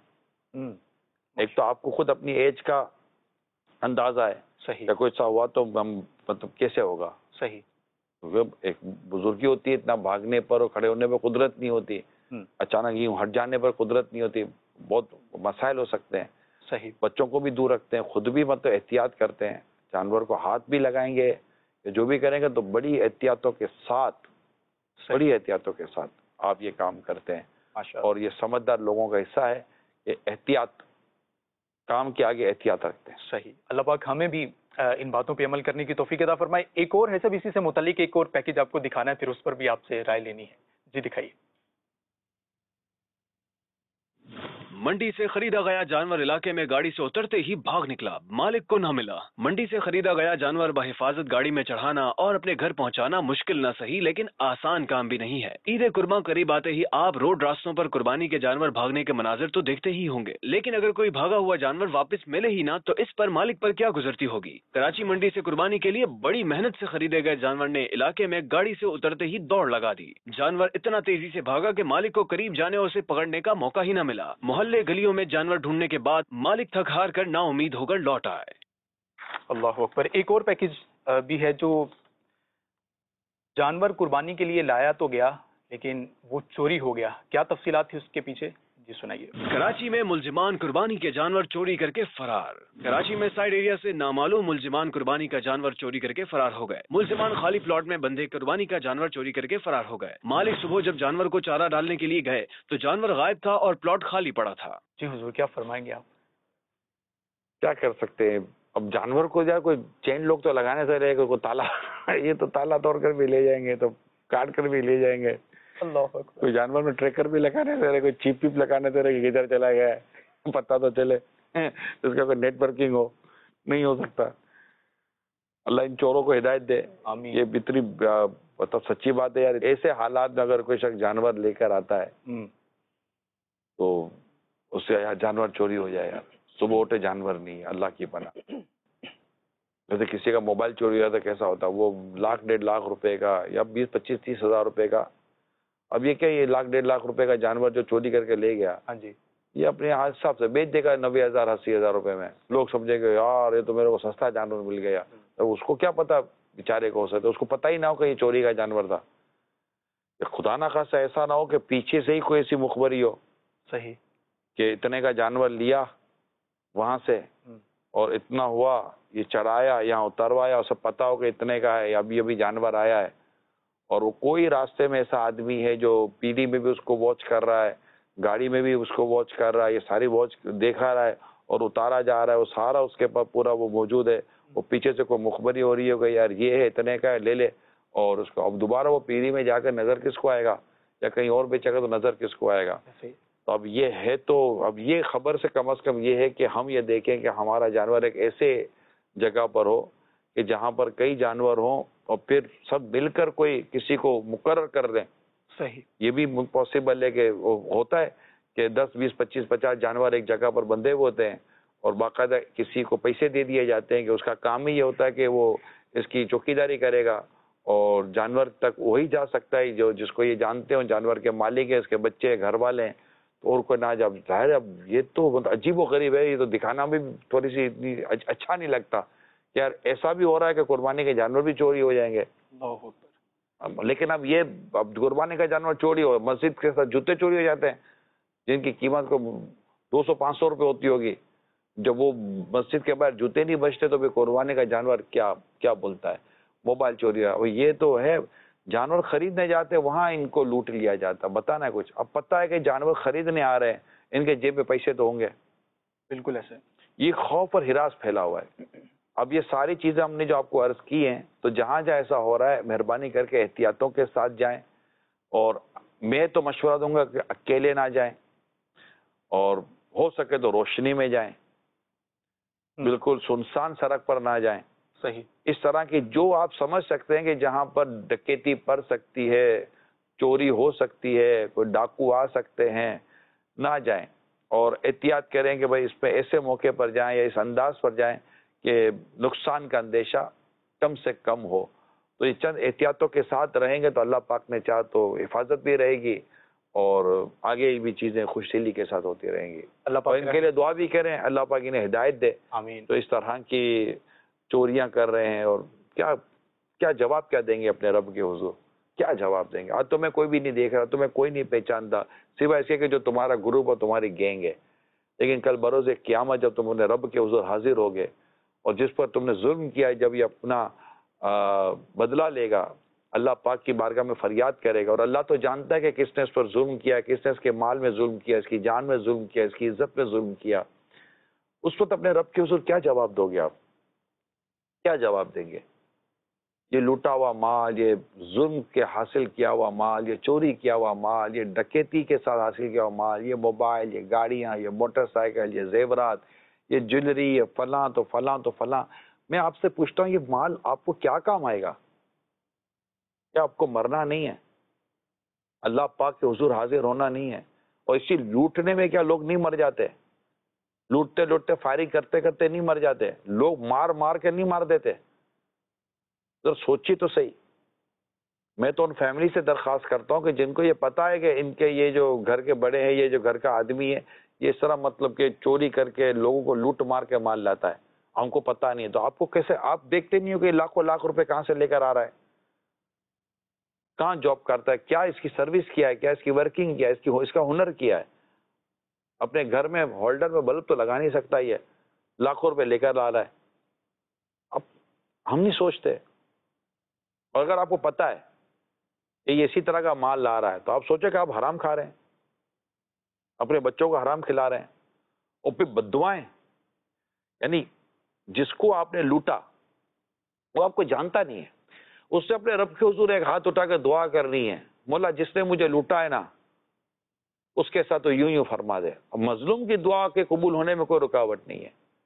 ایک تو آپ کو خود اپنی ایج کا اندازہ ہے، صحیح، کہ کوئی سا ہوا تو ہم مطلب کیسے ہوگا. صحیح، ایک بزرگی ہوتی ہے، اتنا بھاگنے پر اور کھڑے ہونے پر قدرت نہیں ہوتی، اچانک یوں ہٹ جانے پر قدرت نہیں ہوتی، بہت مسائل ہو سکتے ہیں. صحیح، بچوں کو بھی دور رکھتے ہیں، خود بھی مطلب احتیاط کرتے ہیں. جانور کو ہاتھ بھی لگائیں گے یا جو بھی کریں گے تو بڑی احتیاطوں کے ساتھ، بڑی احتیاطوں کے ساتھ آپ یہ کام کرتے ہیں. اور یہ سمجھدار لوگوں کا حصہ ہے کہ احتیاط، کام کے آگے احتیاط رکھتے ہیں. صحیح. اللہ پاک ہمیں بھی ان باتوں پہ عمل کرنے کی توفیق عطا فرمائے. ایک اور ہے سب اسی سے متعلق ایک اور پیکیج آپ کو دکھانا ہے، پھر اس پر بھی آپ سے رائے لینی ہے. جی دکھائیے. منڈی سے خریدا گیا جانور علاقے میں گاڑی سے اترتے ہی بھاگ نکلا، مالک کو نہ ملا. منڈی سے خریدا گیا جانور بحفاظت گاڑی میں چڑھانا اور اپنے گھر پہنچانا مشکل نہ سہی لیکن آسان کام بھی نہیں ہے. عید قرباں قریب آتے ہی آپ روڈ راستوں پر قربانی کے جانور بھاگنے کے مناظر تو دیکھتے ہی ہوں گے، لیکن اگر کوئی بھاگا ہوا جانور واپس ملے ہی نہ تو اس پر مالک پر کیا گزرتی ہوگی. کراچی منڈی سے قربانی کے لیے بڑی محنت سے خریدے گئے جانور نے علاقے میں گاڑی سے اترتے ہی دوڑ لگا دی. جانور اتنا تیزی سے بھاگا کہ مالک کو قریب جانے اور اسے پکڑنے کا موقع ہی نہ ملا. محلے گلیوں میں جانور ڈھونڈنے کے بعد مالک تھک ہار کر نا امید ہو کر لوٹ آئے. اللہ اکبر. ایک اور پیکیج بھی ہے جو جانور قربانی کے لیے لایا تو گیا لیکن وہ چوری ہو گیا. کیا تفصیلات تھی اس کے پیچھے؟ جی سنائیے. کراچی میں ملزمان قربانی کے جانور چوری کر کے فرار. کراچی میں سائیڈ ایریا سے نامعلوم ملزمان قربانی کا جانور چوری کر کے فرار ہو گئے. ملزمان خالی پلاٹ میں بندھے قربانی کا جانور چوری کر کے فرار ہو گئے. مالک صبح جب جانور کو چارہ ڈالنے کے لیے گئے تو جانور غائب تھا اور پلاٹ خالی پڑا تھا. جی حضور کیا فرمائیں گے آپ؟ کیا کر سکتے ہیں اب جانور کو، جا کوئی چین لوگ تو لگانے سے رہے گا، کوئی تالا یہ تو تالا توڑ کر بھی لے جائیں گے، تو کاٹ کر بھی لے جائیں گے. اللہ اکبر. کوئی جانور میں ٹریکر بھی لگانے سے رہے، کوئی چیپ پیپ لگانے سے رہے کہ کدھر چلا گیا ہے پتہ تو چلے، اس کا کوئی نیٹ ورکنگ ہو، نہیں ہو سکتا. اللہ ان چوروں کو ہدایت دے. آمین. یہ اتنی مطلب سچی بات ہے یار، ایسے حالات میں اگر کوئی شخص جانور لے کر آتا ہے تو اس سے جانور چوری ہو جائے یار. صبح اٹھے جانور نہیں، اللہ کی پناہ. جیسے کسی کا موبائل چوری ہوا تو کیسا ہوتا، وہ لاکھ ڈیڑھ لاکھ روپے کا یا بیس پچیس تیس ہزار روپے کا. اب یہ کیا، یہ لاکھ ڈیڑھ لاکھ روپے کا جانور جو چوری کر کے لے گیا، ہاں جی، یہ اپنے حساب سے بیچ دے گا نبے ہزار اسی ہزار روپے میں. لوگ سمجھیں گے یار یہ تو میرے کو سستا جانور مل گیا. تو اس کو کیا پتا بیچارے کو، ہو سکتا اس کو پتہ ہی نہ ہو کہ یہ چوری کا جانور تھا. خدا نہ خاصا ایسا نہ ہو کہ پیچھے سے ہی کوئی ایسی مخبری ہو صحیح، کہ اتنے کا جانور لیا وہاں سے اور اتنا ہوا، یہ چڑھایا، یہاں اتروایا، اسے پتا ہو کہ اتنے کا ہے، ابھی ابھی جانور آیا ہے، اور وہ کوئی راستے میں ایسا آدمی ہے جو پی ڈی میں بھی اس کو واچ کر رہا ہے، گاڑی میں بھی اس کو واچ کر رہا ہے، یہ ساری واچ دیکھا رہا ہے اور اتارا جا رہا ہے، وہ سارا اس کے پاس پورا وہ موجود ہے، وہ پیچھے سے کوئی مخبری ہو رہی ہے کہ یار یہ ہے اتنے کا ہے، لے لے، اور اس کو اب دوبارہ وہ پی ڈی میں جا کر نظر کس کو آئے گا، یا کہیں اور بیچے گا تو نظر کس کو آئے گا؟ تو اب یہ ہے، تو اب یہ خبر سے کم از کم یہ ہے کہ ہم یہ دیکھیں کہ ہمارا جانور ایک ایسے جگہ پر ہو کہ جہاں پر کئی جانور ہوں اور پھر سب مل کر کوئی کسی کو مقرر کر دیں. صحیح. یہ بھی پاسبل ہے کہ وہ ہوتا ہے کہ دس بیس پچیس پچاس جانور ایک جگہ پر بندھے ہوئے ہوتے ہیں اور باقاعدہ کسی کو پیسے دے دیے جاتے ہیں کہ اس کا کام ہی یہ ہوتا ہے کہ وہ اس کی چوکیداری کرے گا، اور جانور تک وہی جا سکتا ہے جو جس کو یہ جانتے ہوں، جانور کے مالک ہیں، اس کے بچے گھر والے ہیں، تو اور کوئی نہ جب ظاہر ہے. اب یہ تو عجیب و غریب ہے، یہ تو دکھانا بھی تھوڑی سی اتنی اچھا نہیں لگتا کہ یار ایسا بھی ہو رہا ہے کہ قربانی کے جانور بھی چوری ہو جائیں گے. لیکن اب یہ اب قربانی کا جانور چوری ہو، مسجد کے ساتھ جوتے چوری ہو جاتے ہیں جن کی قیمت کو دو سو پانچ سو روپے ہوتی ہوگی، جب وہ مسجد کے باہر جوتے نہیں بچتے تو پھر قربانی کا جانور کیا کیا بولتا ہے. موبائل چوری ہے، یہ تو ہے. جانور خریدنے جاتے وہاں ان کو لوٹ لیا جاتا. بتانا ہے کچھ، اب پتہ ہے کہ جانور خریدنے آ رہے ہیں، ان کے جیب میں پیسے تو ہوں گے. بالکل ایسے یہ خوف اور ہراس پھیلا ہوا ہے. اب یہ ساری چیزیں ہم نے جو آپ کو عرض کی ہیں، تو جہاں جہاں ایسا ہو رہا ہے مہربانی کر کے احتیاطوں کے ساتھ جائیں، اور میں تو مشورہ دوں گا کہ اکیلے نہ جائیں، اور ہو سکے تو روشنی میں جائیں، بالکل سنسان سڑک پر نہ جائیں. صحیح. اس طرح کی جو آپ سمجھ سکتے ہیں کہ جہاں پر ڈکیتی پڑ سکتی ہے، چوری ہو سکتی ہے، کوئی ڈاکو آ سکتے ہیں، نہ جائیں. اور احتیاط کریں کہ بھائی اس پہ ایسے موقع پر جائیں یا اس انداز پر جائیں کہ نقصان کا اندیشہ کم سے کم ہو. تو یہ چند احتیاطوں کے ساتھ رہیں گے تو اللہ پاک نے چاہ تو حفاظت بھی رہے گی اور آگے بھی چیزیں خوش دلی کے ساتھ ہوتی رہیں گی. اللہ پاک ان کے لیے دعا بھی کریں، اللہ پاک انہیں ہدایت دے. آمین. تو اس طرح کی چوریاں کر رہے ہیں اور کیا کیا جواب کیا دیں گے اپنے رب کے حضور؟ کیا جواب دیں گے؟ آج تمہیں کوئی بھی نہیں دیکھ رہا، تمہیں کوئی نہیں پہچانتا سوائے اس کے کہ جو تمہارا گروپ اور تمہاری گینگ ہے. لیکن کل بروز قیامت جب تم انہیں رب کے حضور حاضر ہوگے اور جس پر تم نے ظلم کیا ہے، جب یہ اپنا بدلہ لے گا، اللہ پاک کی بارگاہ میں فریاد کرے گا، اور اللہ تو جانتا ہے کہ کس نے اس پر ظلم کیا ہے، کس نے اس کے مال میں ظلم کیا، اس کی جان میں ظلم کیا، اس کی عزت میں ظلم کیا. اس وقت اپنے رب کے حضور کیا جواب دو گے؟ آپ کیا جواب دیں گے؟ یہ لوٹا ہوا مال، یہ ظلم کے حاصل کیا ہوا مال، یہ چوری کیا ہوا مال، یہ ڈکیتی کے ساتھ حاصل کیا ہوا مال، یہ موبائل، یہ گاڑیاں، یہ موٹر سائیکل، یہ زیورات، یہ جویلری، یہ فلاں تو فلاں تو فلاں. میں آپ سے پوچھتا ہوں یہ مال آپ کو کیا کام آئے گا؟ کیا آپ کو مرنا نہیں ہے؟ اللہ پاک کے حضور حاضر ہونا نہیں ہے؟ اور اسی لوٹنے میں کیا لوگ نہیں مر جاتے؟ لوٹتے لوٹتے فائرنگ کرتے کرتے نہیں مر جاتے؟ لوگ مار مار کے نہیں مار دیتے؟ ذرا سوچی تو صحیح. میں تو ان فیملی سے درخواست کرتا ہوں کہ جن کو یہ پتا ہے کہ ان کے یہ جو گھر کے بڑے ہیں، یہ جو گھر کا آدمی ہے، یہ اس طرح مطلب کہ چوری کر کے لوگوں کو لوٹ مار کے مال لاتا ہے، ہم کو پتا نہیں ہے، تو آپ کو کیسے، آپ دیکھتے نہیں ہو کہ لاکھوں لاکھ روپے کہاں سے لے کر آ رہا ہے، کہاں جاب کرتا ہے، کیا اس کی سروس کیا ہے، کیا اس کی ورکنگ کیا ہے، اس کی اس کا ہنر کیا ہے. اپنے گھر میں ہولڈر میں بلب تو لگا نہیں سکتا، یہ لاکھوں روپے لے کر آ رہا ہے. اب ہم نہیں سوچتے. اور اگر آپ کو پتا ہے کہ یہ اسی طرح کا مال لا رہا ہے تو آپ سوچیں کہ آپ حرام کھا رہے ہیں، اپنے بچوں کو حرام کھلا رہے ہیں. اور پھر بددعائیں، یعنی جس کو آپ نے لوٹا وہ آپ کو جانتا نہیں ہے، اس سے اپنے رب کے حضور ایک ہاتھ اٹھا کر دعا کرنی ہے، مولا جس نے مجھے لوٹا ہے نا اس کے ساتھ تو یوں یوں فرما دے. اور مظلوم کی دعا کے قبول ہونے میں کوئی رکاوٹ نہیں ہے.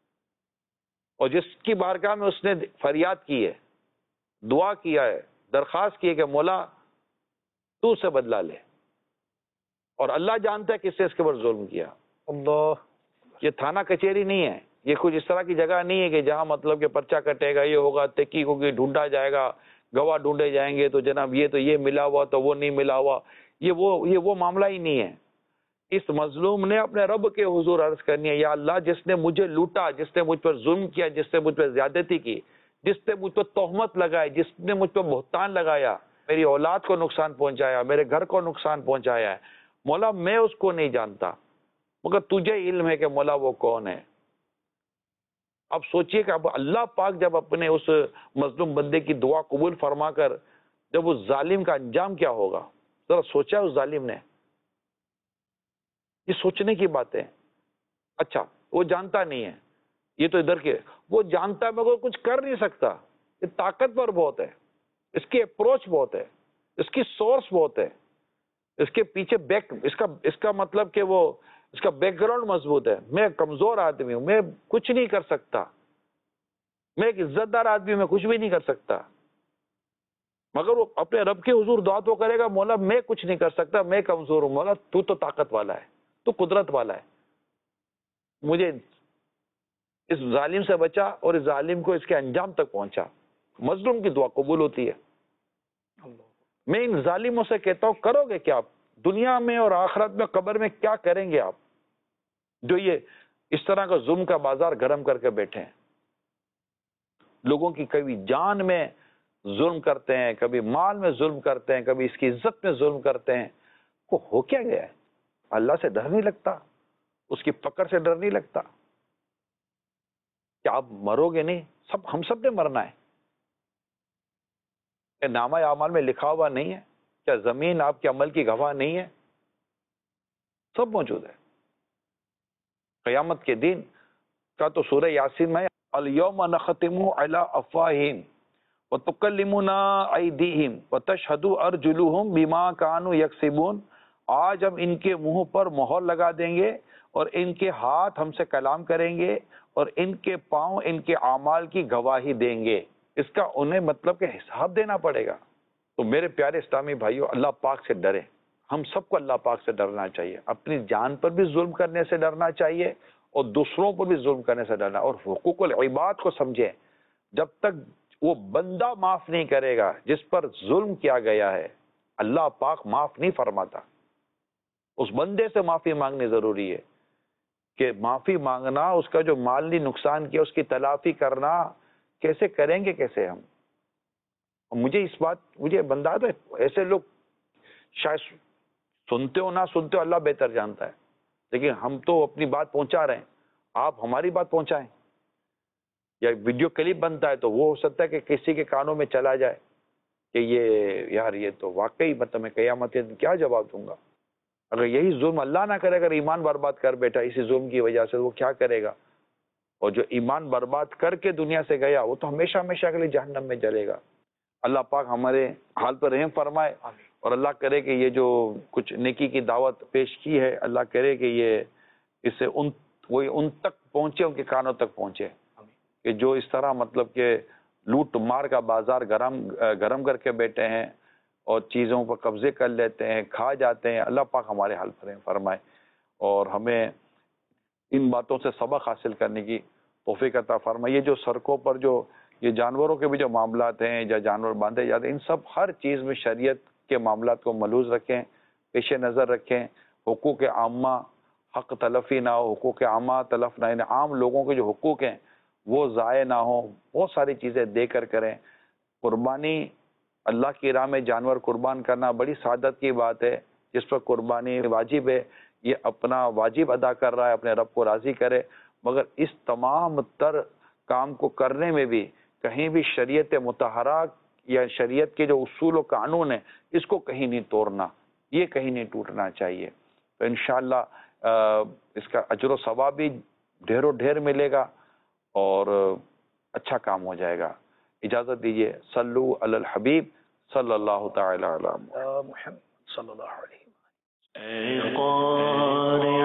اور جس کی بارگاہ میں اس نے فریاد کی ہے، دعا کیا ہے، درخواست کی ہے کہ مولا تو سے بدلہ لے، اور اللہ جانتا ہے کس نے اس کے اوپر ظلم کیا. اللہ، یہ تھانہ کچہری نہیں ہے، یہ کچھ اس طرح کی جگہ نہیں ہے کہ جہاں مطلب کہ پرچہ کٹے گا، یہ ہوگا، تحقیق ہوگی، ڈھونڈا جائے گا، گواہ ڈھونڈے جائیں گے، تو جناب یہ تو یہ ملا ہوا تو وہ نہیں ملا ہوا. یہ وہ یہ وہ معاملہ ہی نہیں ہے. اس مظلوم نے اپنے رب کے حضور عرض کرنی ہے، یا اللہ جس نے مجھے لوٹا، جس نے مجھ پر ظلم کیا، جس نے مجھ پر زیادتی کی، جس نے مجھ پر تہمت لگائی، جس نے مجھ پر بہتان لگایا، میری اولاد کو نقصان پہنچایا، میرے گھر کو نقصان پہنچایا ہے، مولا میں اس کو نہیں جانتا مگر تجھے علم ہے کہ مولا وہ کون ہے. اب سوچئے کہ اب اللہ پاک جب اپنے اس مظلوم بندے کی دعا قبول فرما کر جب اس ظالم کا انجام کیا ہوگا، ذرا سوچا اس ظالم نے؟ یہ سوچنے کی بات ہے۔ اچھا وہ جانتا نہیں ہے، یہ تو ادھر کے، وہ جانتا ہے مگر کچھ کر نہیں سکتا، یہ طاقتور بہت ہے، اس کی اپروچ بہت ہے، اس کی سورس بہت ہے، اس کے پیچھے بیک اس کا اس کا مطلب کہ وہ اس کا بیک گراؤنڈ مضبوط ہے۔ میں کمزور آدمی ہوں، میں کچھ نہیں کر سکتا، میں ایک عزت دار آدمی ہوں، میں کچھ بھی نہیں کر سکتا، مگر وہ اپنے رب کے حضور دعا تو کرے گا، مولا میں کچھ نہیں کر سکتا، میں کمزور ہوں، مولا تو تو طاقت والا ہے، تو قدرت والا ہے، مجھے اس ظالم سے بچا اور اس ظالم کو اس کے انجام تک پہنچا۔ مظلوم کی دعا قبول ہوتی ہے۔ میں ان ظالموں سے کہتا ہوں کرو گے کیا آپ دنیا میں اور آخرت میں، قبر میں کیا کریں گے آپ جو یہ اس طرح کا ظلم کا بازار گرم کر کے بیٹھے ہیں؟ لوگوں کی کبھی جان میں ظلم کرتے ہیں، کبھی مال میں ظلم کرتے ہیں، کبھی اس کی عزت میں ظلم کرتے ہیں، وہ ہو کیا گیا ہے؟ اللہ سے ڈر نہیں لگتا؟ اس کی پکڑ سے ڈر نہیں لگتا؟ کیا آپ مرو گے نہیں؟ سب ہم سب نے مرنا ہے۔ کیا نامہ اعمال میں لکھا ہوا نہیں ہے؟ کیا زمین آپ کے عمل کی گواہ نہیں ہے؟ سب موجود ہے۔ قیامت کے دن کا تو سورہ یاسین میں الیوم نختم علی افواہہم وتکلمنا ایدیہم وتشہد ارجلہم بما کانوا یکسبون، آج ہم ان کے منہ پر مہر لگا دیں گے اور ان کے ہاتھ ہم سے کلام کریں گے اور ان کے پاؤں ان کے اعمال کی گواہی دیں گے۔ اس کا انہیں مطلب کہ حساب دینا پڑے گا۔ تو میرے پیارے اسلامی بھائیوں، اللہ پاک سے ڈریں۔ ہم سب کو اللہ پاک سے ڈرنا چاہیے، اپنی جان پر بھی ظلم کرنے سے ڈرنا چاہیے اور دوسروں پر بھی ظلم کرنے سے ڈرنا، اور حقوق العباد کو سمجھیں۔ جب تک وہ بندہ معاف نہیں کرے گا جس پر ظلم کیا گیا ہے، اللہ پاک معاف نہیں فرماتا۔ اس بندے سے معافی مانگنی ضروری ہے کہ معافی مانگنا، اس کا جو مالی نقصان کیا اس کی تلافی کرنا، کیسے کریں گے کیسے ہم؟ مجھے اس بات مجھے بندہ تو ایسے لوگ شاید سنتے ہو نہ سنتے ہو، اللہ بہتر جانتا ہے، لیکن ہم تو اپنی بات پہنچا رہے ہیں، آپ ہماری بات پہنچائیں۔ یا ویڈیو کلپ بنتا ہے تو وہ ہو سکتا ہے کہ کسی کے کانوں میں چلا جائے کہ یہ یار یہ تو واقعی مطلب میں قیامت کے دن کیا جواب دوں گا؟ اگر یہی ظلم اللہ نہ کرے، اگر ایمان برباد کر بیٹھا اسی ظلم کی وجہ سے، وہ کیا کرے گا؟ اور جو ایمان برباد کر کے دنیا سے گیا وہ تو ہمیشہ ہمیشہ کے لیے جہنم میں جلے گا۔ اللہ پاک ہمارے حال پر رحم فرمائے، اور اللہ کرے کہ یہ جو کچھ نیکی کی دعوت پیش کی ہے، اللہ کرے کہ یہ اس سے ان وہ ان تک پہنچے، ان کے کانوں تک پہنچے، کہ جو اس طرح مطلب کہ لوٹ مار کا بازار گرم گرم کر کے بیٹھے ہیں اور چیزوں پر قبضے کر لیتے ہیں، کھا جاتے ہیں، اللہ پاک ہمارے حال پر رحم فرمائے اور ہمیں ان باتوں سے سبق حاصل کرنے کی توفیق عطا فرمائے۔ یہ جو سڑکوں پر جو یہ جانوروں کے بھی جو معاملات ہیں یا جانور باندھے جاتے ہیں، ان سب ہر چیز میں شریعت کے معاملات کو ملحوظ رکھیں، پیش نظر رکھیں، حقوق عامہ حق تلفی نہ ہو، حقوق عامہ تلف نہ، یعنی عام لوگوں کے جو حقوق ہیں وہ ضائع نہ ہوں، بہت ساری چیزیں دے کر کریں۔ قربانی اللہ کی راہ میں جانور قربان کرنا بڑی سعادت کی بات ہے، جس پر قربانی واجب ہے یہ اپنا واجب ادا کر رہا ہے، اپنے رب کو راضی کرے، مگر اس تمام تر کام کو کرنے میں بھی کہیں بھی شریعت مطہرہ یا شریعت کے جو اصول و قانون ہیں اس کو کہیں نہیں توڑنا، یہ کہیں نہیں ٹوٹنا چاہیے۔ تو انشاءاللہ اس کا اجر و ثواب بھی ڈھیر و ڈھیر ملے گا اور اچھا کام ہو جائے گا۔ اجازت دیجیے، صلو علی الحبیب صلی اللہ تعالی علی محمد محمد صلی اللہ علیہ وسلم۔ اے قارئ